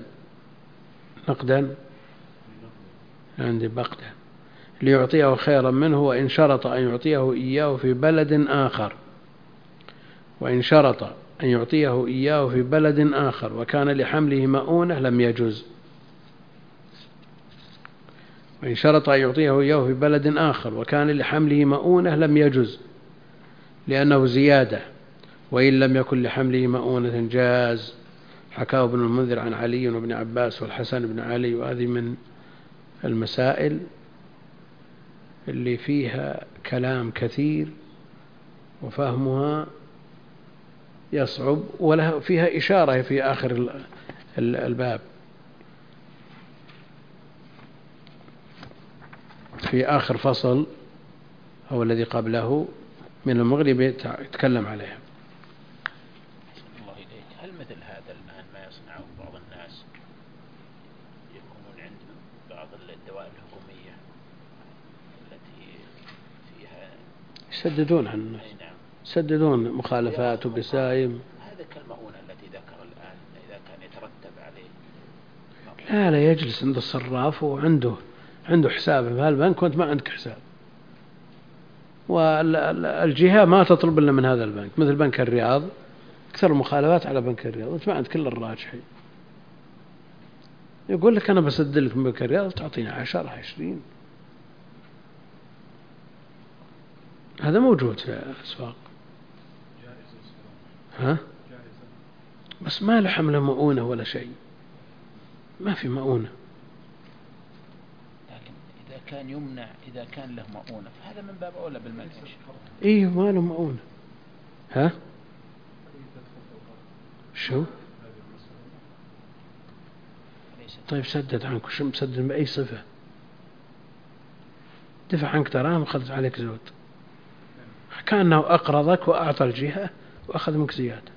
عندي بقدا ليعطيه خيرا منه، وإن شرط أن يعطيه إياه في بلد آخر وكان لحمله مؤونة لم يجز. وإن شرط أن يعطيه إياه في بلد آخر وكان لحمله مؤونة لم يجز لأنه زيادة، وإن لم يكن لحمله مؤونة جاز. حكاه ابن المنذر عن علي وابن عباس والحسن بن علي. وهذه من المسائل اللي فيها كلام كثير وفهمها يصعب، وله فيها إشارة في آخر الباب، في آخر فصل هو الذي قبله من المغرب يتكلم عليها. الله إليك، هل مثل هذا الآن ما يصنعه بعض الناس يكونون عندهم بعض الدوائر الحكومية التي فيها يسددون عنه، يسددون مخالفات وبسايم. هذا كالمؤونة التي ذكر الآن إذا كان يترتب عليه لا يجلس عند الصراف وعنده حساب في هالبنك وأنت ما عندك حساب، والجهة ما تطلب إلا من هذا البنك، مثل بنك الرياض أكثر المخالفات على بنك الرياض، أنت ما عندك كل الراجحين، يقول لك أنا بسدد لك من بنك الرياض تعطيني 10 20. هذا موجود في الأسواق. ها؟ بس ما له حمله مؤونة ولا شيء، ما في مؤونة. لكن إذا كان يمنع، إذا كان له مؤونة فهذا من باب أولى بالمنع. إيه ما له مؤونة. ها؟ شو؟ طيب سدد عنك، وش مسدد بأي صفة؟ دفع عنك دراهم وأخذت عليك زود، كأنه أقرضك وأعطى الجهة وأخذ منك زيادة.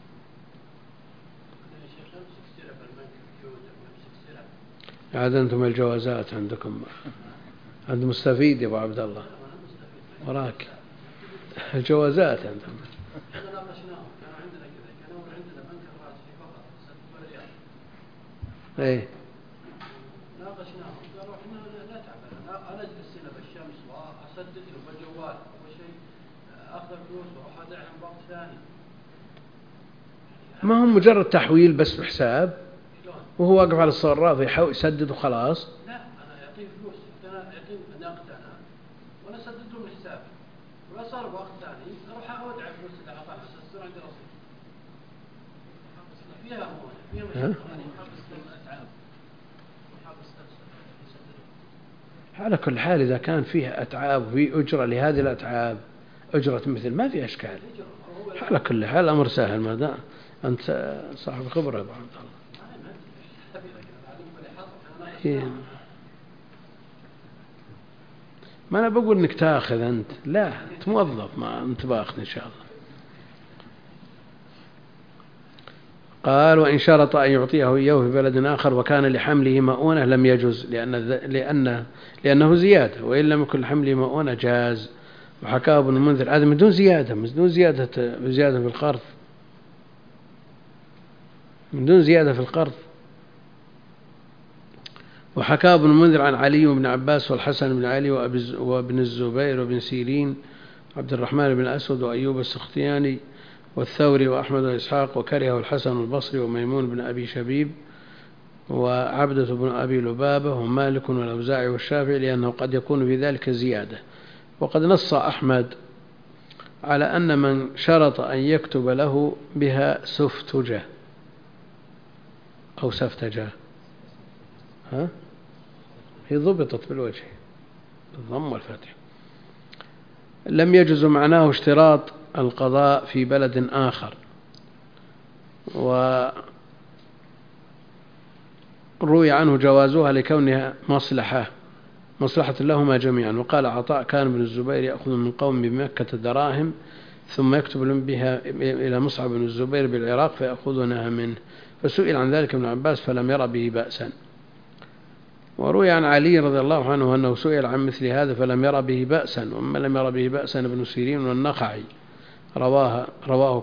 عاد أنتم الجوازات عندكم عند مستفيد يا أبو عبد الله وراك الجوازات عندهم. ايه ناقشناهم قالوا احنا لا تعبنا، انا اجلس هنا بالشمس واسدد له بالجوال اول شيء اخذ فلوس واودعها وقت ثاني. ما هم مجرد تحويل بس بحساب وهو واقف على الصراف يحاول يسدد وخلاص. لا انا يعطيه فلوس، انا يعطيه نقد انا وانا اسدد له من حسابي، ولا صار وقت ثاني اروح اودع الفلوس اللي اعطاها تصير عندي رصيد. فيها امور فيها مشكله. على كل حال إذا كان فيها أتعاب وفي أجرة لهذه الأتعاب، أجرة مثل ما في أشكال. على كل حال الأمر سهل ما دام أنت صاحب خبرة يا أبو عبد الله. ما أنا بقول إنك تأخذ أنت، لا تموظف، ما أنت باخذ إن شاء الله. قال وإن شرط أن يعطيه إياه في بلد آخر وكان لحمله مؤونة لم يجز لأنه زيادة، وإن لم يكن لحمله مؤونة جاز. وحكاه ابن المنذر هذا من دون زيادة، في القرض، من دون زيادة في القرض. وحكاه ابن المنذر عن علي وابن عباس والحسن بن علي وابن الزبير وابن سيرين عبد الرحمن بن الأسود وأيوب السختياني والثوري وأحمد وإسحاق، وكرهه الحسن البصري وميمون بن أبي شبيب وعبدة بن أبي لبابة ومالك والأوزاعي والشافعي، لأنه قد يكون في ذلك زيادة. وقد نص أحمد على أن من شرط أن يكتب له بها سفتجة أو سفتجة، هي ضبطت بالوجه بالضم والفتح، لم يجز معناه اشتراط القضاء في بلد آخر. وروي عنه جوازها لكونها مصلحة لهما جميعا. وقال عطاء كان ابن الزبير يأخذ من قوم بمكة دراهم ثم يكتب لهم بها إلى مصعب بن الزبير بالعراق فيأخذونها منه، فسئل عن ذلك ابن عباس فلم يرى به بأسا. وروي عن علي رضي الله عنه أنه سئل عن مثل هذا فلم يرى به بأسا. ومن لم يرى به بأسا ابن سيرين والنخعي رواه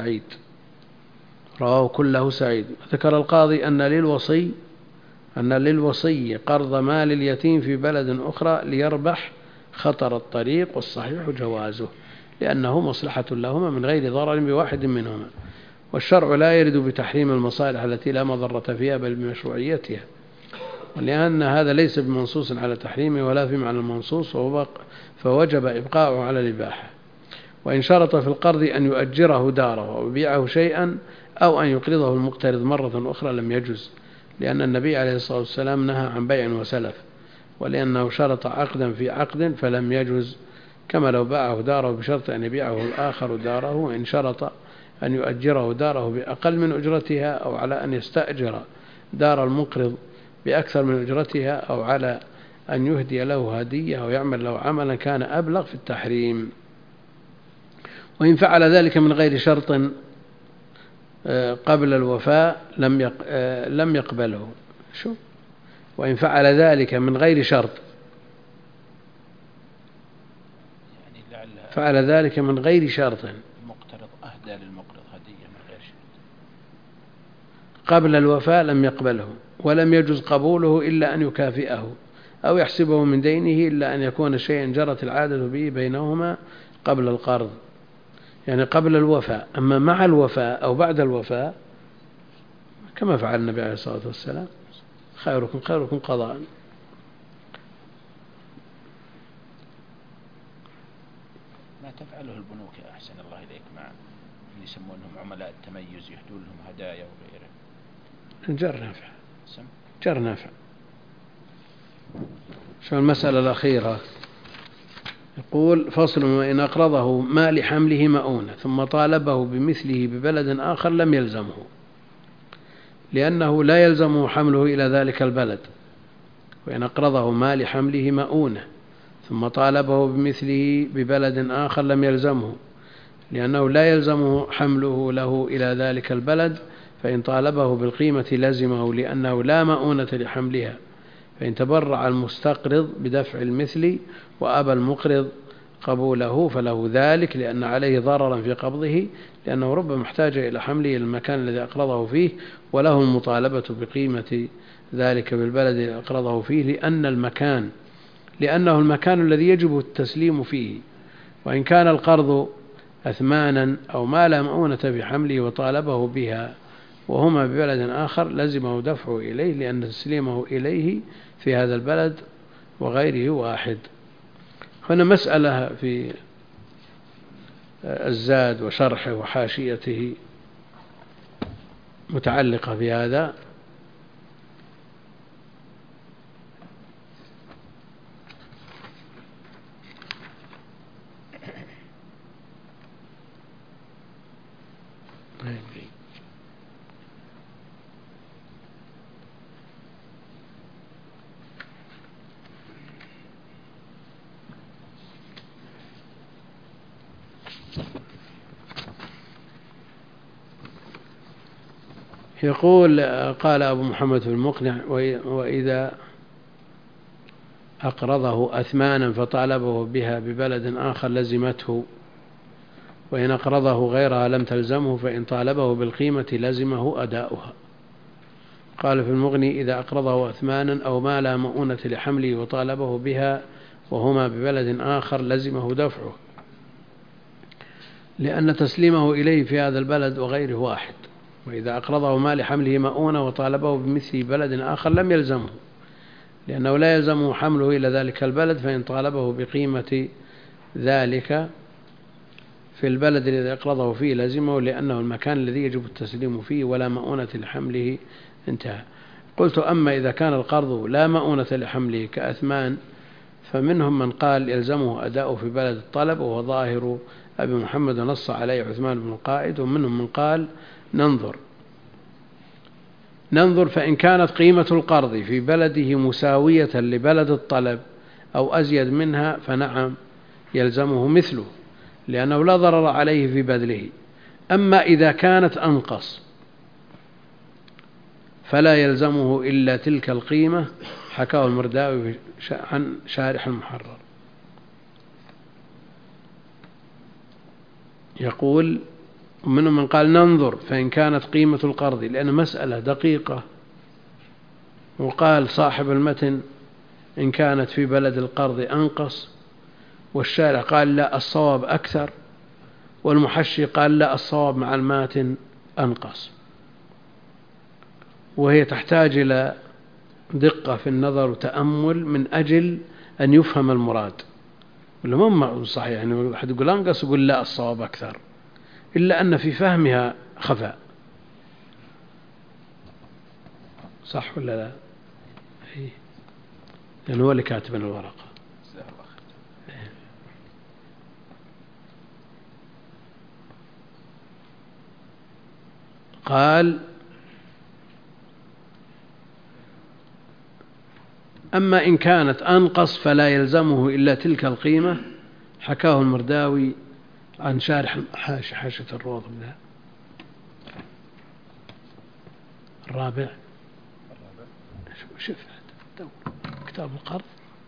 كله سعيد. ذكر القاضي أن للوصي قرض مال اليتيم في بلد أخرى ليربح خطر الطريق، والصحيح جوازه لأنه مصلحة لهما من غير ضرر بواحد منهما. والشرع لا يرد بتحريم المصالح التي لا مضرة فيها بل بمشروعيتها. ولأن هذا ليس بمنصوص على تحريمه ولا في معنى المنصوص، فوجب إبقاؤه على الإباحة. وإن شرط في القرض أن يؤجره داره أو يبيعه شيئا أو أن يقرضه المقترض مرة أخرى لم يجز، لأن النبي عليه الصلاة والسلام نهى عن بيع وسلف، ولأنه شرط عقدا في عقد فلم يجز، كما لو باعه داره بشرط أن يبيعه الآخر داره، وإن شرط أن يؤجره داره بأقل من أجرتها، أو على أن يستأجر دار المقرض بأكثر من أجرتها، أو على أن يهدي له هدية أو يعمل له عملا، كان أبلغ في التحريم. وإن فعل ذلك من غير شرط قبل الوفاء لم يقبله. شو؟ وإن فعل ذلك من غير شرط، فعل ذلك من غير شرط، المقترض أهدى للمقرض هدية من غير شرط قبل الوفاء لم يقبله، ولم يجوز قبوله إلا أن يكافئه أو يحسبه من دينه، إلا أن يكون شيئا جرت العادة به بينهما قبل القرض، يعني قبل الوفاء. أما مع الوفاء أو بعد الوفاء كما فعل النبي عليه الصلاة والسلام: خيركم خيركم قضاء. ما تفعله البنوك يا أحسن الله إليك مع اللي يسمونهم عملاء التميز، يهدون لهم هدايا وغيره؟ جر نافع، جر نافع. شو المسألة الأخيرة؟ يقول: فصل: وإن أقرضه ما لحمله مؤونة ثم طالبه بمثله ببلد آخر لم يلزمه، لأنه لا يلزمه حمله إلى ذلك البلد. وإن أقرضه ما لحمله مؤونة ثم طالبه بمثله ببلد آخر لم يلزمه، لأنه لا يلزمه حمله له إلى ذلك البلد، فإن طالبه بالقيمة لزمه، لأنه لا مؤونة لحملها. فإن تبرع المستقرض بدفع المثل وأبى المقرض قبوله فله ذلك، لأن عليه ضررا في قبضه، لأنه ربما احتاج إلى حمله إلى المكان الذي أقرضه فيه، وله المطالبة بقيمة ذلك بالبلد الذي أقرضه فيه، لأنه المكان الذي يجب التسليم فيه. وإن كان القرض أثمانا أو ما لا مؤونة بحمله وطالبه بها وهما ببلد آخر لزمه دفعه إليه، لأن تسليمه إليه في هذا البلد وغيره واحد. هنا مسألة في الزاد وشرحه وحاشيته متعلقة بهذا. يقول: قال أبو محمد في المقنع: وإذا أقرضه أثمانا فطالبه بها ببلد آخر لزمته، وإن أقرضه غيرها لم تلزمه، فإن طالبه بالقيمة لزمه أداؤها. قال في المغني: إذا أقرضه أثمانا أو ما لا مؤونة لحمله وطالبه بها وهما ببلد آخر لزمه دفعه، لأن تسليمه إليه في هذا البلد وغيره واحد. وإذا أقرضه ما لحمله مؤونة وطالبه بمثل بلد آخر لم يلزمه، لأنه لا يلزمه حمله إلى ذلك البلد، فإن طالبه بقيمة ذلك في البلد الذي أقرضه فيه لزمه، لأنه المكان الذي يجب التسليم فيه ولا مؤونة لحمله. انتهى. قلت: أما إذا كان القرض لا مؤونة لحمله كأثمان، فمنهم من قال يلزمه أداؤه في بلد الطلب، وهو ظاهر أبي محمد نص عليه عثمان بن القائد. ومنهم من قال ننظر فإن كانت قيمة القرض في بلده مساوية لبلد الطلب أو أزيد منها فنعم يلزمه مثله، لأنه لا ضرر عليه في بذله. أما إذا كانت أنقص فلا يلزمه إلا تلك القيمة، حكاه المرداوي عن شارح المحرر. يقول: ومنهم من قال ننظر فإن كانت قيمة القرض، لأن مسألة دقيقة. وقال صاحب المتن: إن كانت في بلد القرض أنقص، والشارع قال لا الصواب أكثر، والمحشي قال لا الصواب مع الماتن أنقص. وهي تحتاج إلى دقة في النظر وتأمل من أجل أن يفهم المراد، ولا ما صحيح يعني أحد يقول أنقص يقول لا الصواب أكثر، إلا أن في فهمها خفاء. صح ولا لا؟ لأنه هو اللي كاتب الورقة. قال: أما إن كانت أنقص فلا يلزمه إلا تلك القيمة. حكاه المرداوي عن شارح حاشية الروض منها. الرابع شوف كتاب القرض،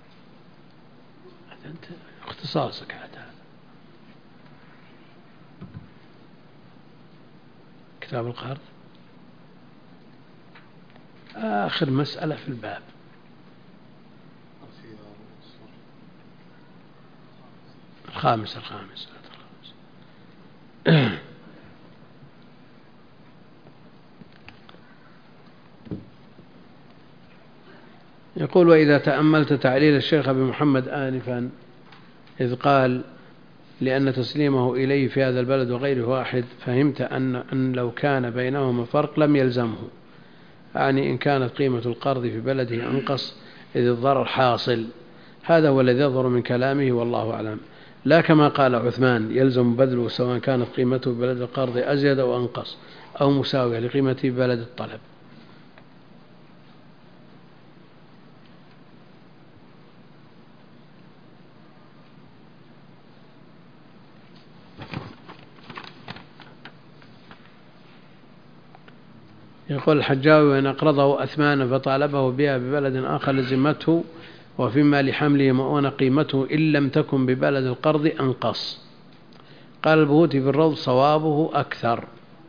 هذا أنت اختصاصك هذا. كتاب القرض آخر مسألة في الباب. الخامس يقول: وإذا تأملت تعليل الشيخ أبي محمد آنفا إذ قال: لأن تسليمه إليه في هذا البلد وغيره واحد، فهمت أن لو كان بينهما فرق لم يلزمه، يعني إن كانت قيمة القرض في بلده أنقص إذ الضرر حاصل. هذا هو الذي يظهر من كلامه والله أعلم، لا كما قال عثمان يلزم بذله سواء كانت قيمته ببلد القرض أزيد أو أنقص أو مساوية لقيمته ببلد الطلب. يقول الحجاوي: وإن أقرضه أثمانا فطالبه بها ببلد آخر لزمته، وفيما لحمله مؤونة قيمته إن لم تكن ببلد القرض أنقص. قال البهوتي في الروض: صوابه أكثر.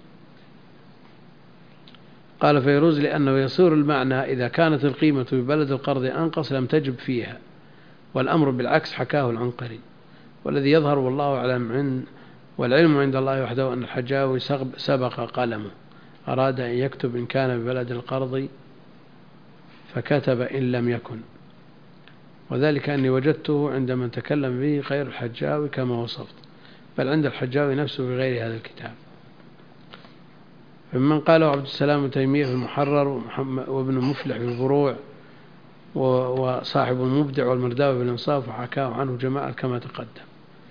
قال فيروز: لأنه يصير المعنى إذا كانت القيمة ببلد القرض أنقص لم تجب فيها، والأمر بالعكس. حكاه العنقري. والذي يظهر والله أعلم والعلم عند الله وحده أن الحجاوي سبق قلمه، أراد أن يكتب إن كان ببلد القرض فكتب إن لم يكن، وذلك أني وجدته عندما تكلم به غير الحجاوي كما وصفت، بل عند الحجاوي نفسه في غير هذا الكتاب. فمن قاله عبد السلام تيمية في المحرر وابن مفلح في الفروع وصاحب المبدع والمرداوي في الإنصاف، وحكاه عنه جماعة كما تقدم.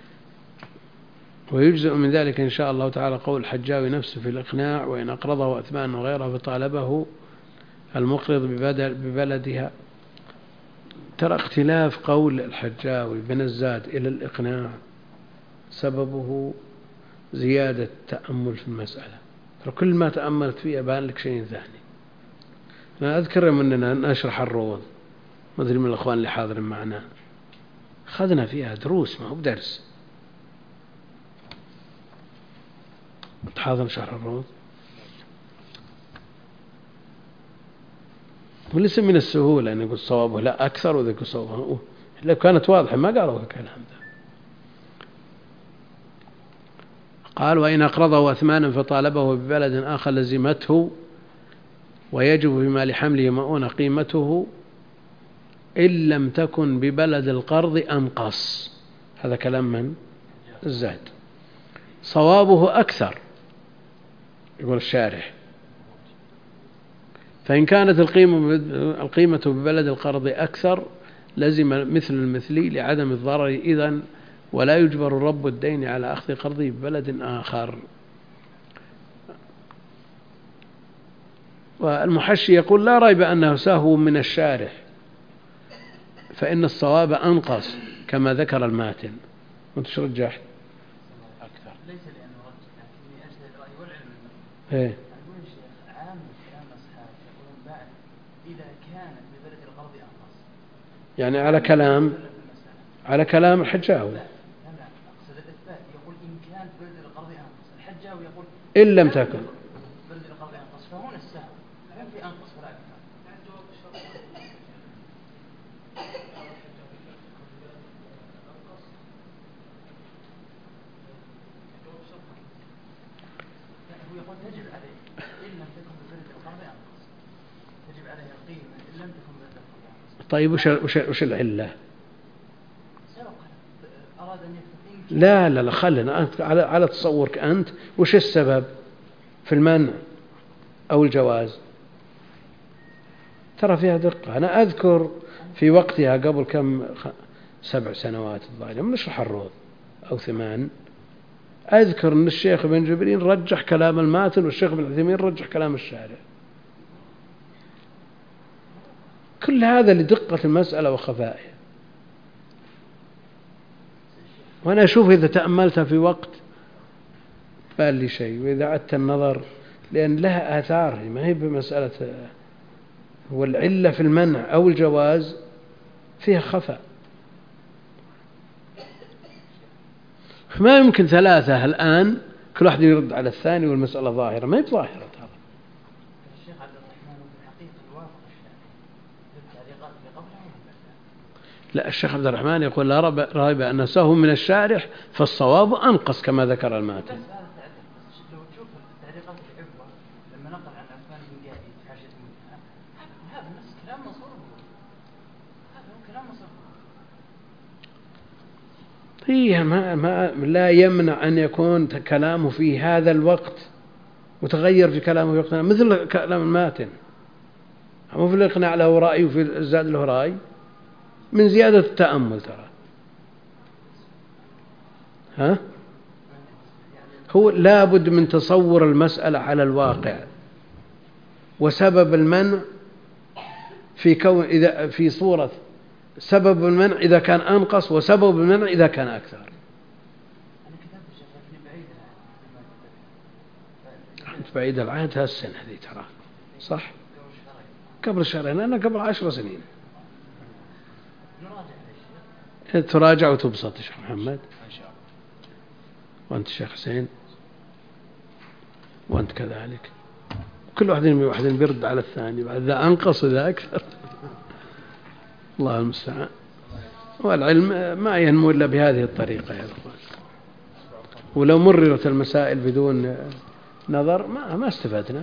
ويجزء من ذلك إن شاء الله تعالى قول الحجاوي نفسه في الإقناع: وإن أقرضه أثمان وغيرها فطالبه المقرض ببلدها. ترى اختلاف قول الحجاوي بن الزاد إلى الإقناع سببه زيادة تأمل في المسألة، فكل ما تأملت فيه أبان لك شيء ثاني. أنا أذكر مننا نشرح الروض، مثل من الأخوان اللي حاضرين معنا أخذنا فيها دروس، ما هو بدرس. تحاضر شرح الروض وليس من السهولة أن يقول صوابه لا أكثر وذلك صوابه، لو كانت واضحة ما قالوا الكلام ده. قال: وإن أقرضه أثمانا فطالبه ببلد آخر لزمته، ويجب بما لحمله مؤونة قيمته إن لم تكن ببلد القرض أنقص. هذا كلام من؟ الزاد. صوابه أكثر، يقول الشارح، فإن كانت القيمة ببلد القرض أكثر لزم مثل المثلي لعدم الضرر إذن، ولا يجبر رب الدين على أخذ قرضه ببلد آخر. والمحشي يقول: لا ريب أنه سهو من الشارح، فإن الصواب أنقص كما ذكر الماتن. وانت شو رجحت؟ أكثر. ليس لأنه رجح، لكن لأجل الرأي والعلم. إيه. أقول الشيخ عام كلام أصحاب يقولون بعد إذا كانت ببلد القرض أنقص، يعني على كلام الحجاوي. لا أقصد الإثبات، يقول إن كانت ببلد القرض أنقص، الحجاوي يقول إن لم تكن ببلد القرض أنقص، فهنا السهو هم في أنقص ولا أكثر. هو يقول تجب عليه إن لم تكن ببلد القرض أنقص، تجب عليه القيمة إن لم تكن طيب وش العلة؟ أراد أن يفتح لا خلنا على تصورك أنت، وش السبب في المنع أو الجواز؟ ترى فيها دقة. أنا أذكر في وقتها قبل كم 7 سنوات الظاهر من نشرح الروض أو 8، أذكر أن الشيخ ابن جبرين رجح كلام الماتن والشيخ ابن عثيمين رجح كلام الشارع. كل هذا لدقة المسألة وخفائها. وأنا أشوف إذا تأملتها في وقت بال لي شيء، وإذا عدت النظر لأن لها آثار، ما هي بمسألة، والعلة في المنع أو الجواز فيها خفاء. ما يمكن 3 الآن كل واحد يرد على الثاني والمسألة ظاهرة، ما هي ظاهرة. الشيخ عبد الرحمن في الحقيقة يوافق التعليقات اللي قبلها. لا، الشيخ عبد الرحمن يقول لا ريب أن سهو من الشارح فالصواب أنقص كما ذكر الماتن. لو تشوف التعليقات اللي قبلها لما نقل عن عثمان بن قايد في حاشية هذا نفس كلام منصور، هذا هو كلام منصور. هي ما لا يمنع أن يكون كلامه في هذا الوقت وتغير في كلامه في وقتنا، مثل كلام الماتن. مو في الإقناع له رأي وفي الزاد له رأي من زيادة التأمل. ترى هو لابد من تصور المسألة على الواقع، وسبب المنع في كون إذا في صورة سبب المنع إذا كان أنقص، وسبب المنع إذا كان أكثر. أنت بعيد العهد هالسنة هذه ترى صح؟ قبل شهرين، أنا قبل 10 سنين. تراجع وتبسط يا شيخ محمد، وأنت شيخ حسين، وأنت كذلك. كل واحد بيرد على الثاني، بعد ذا أنقص وذا أكثر. الله المستعان. والعلم ما ينمو إلا بهذه الطريقة يا أخوان. ولو مررت المسائل بدون نظر ما استفدنا.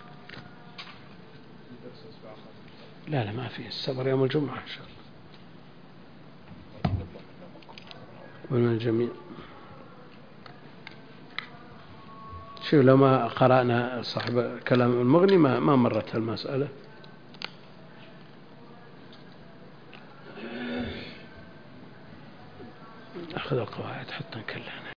لا ما في السفر يوم الجمعة إن شاء الله. ومن الجميع شوف، لو ما قرأنا صاحب كلام المغني ما مرت المسألة. أخذ القواعد حتى نكلها.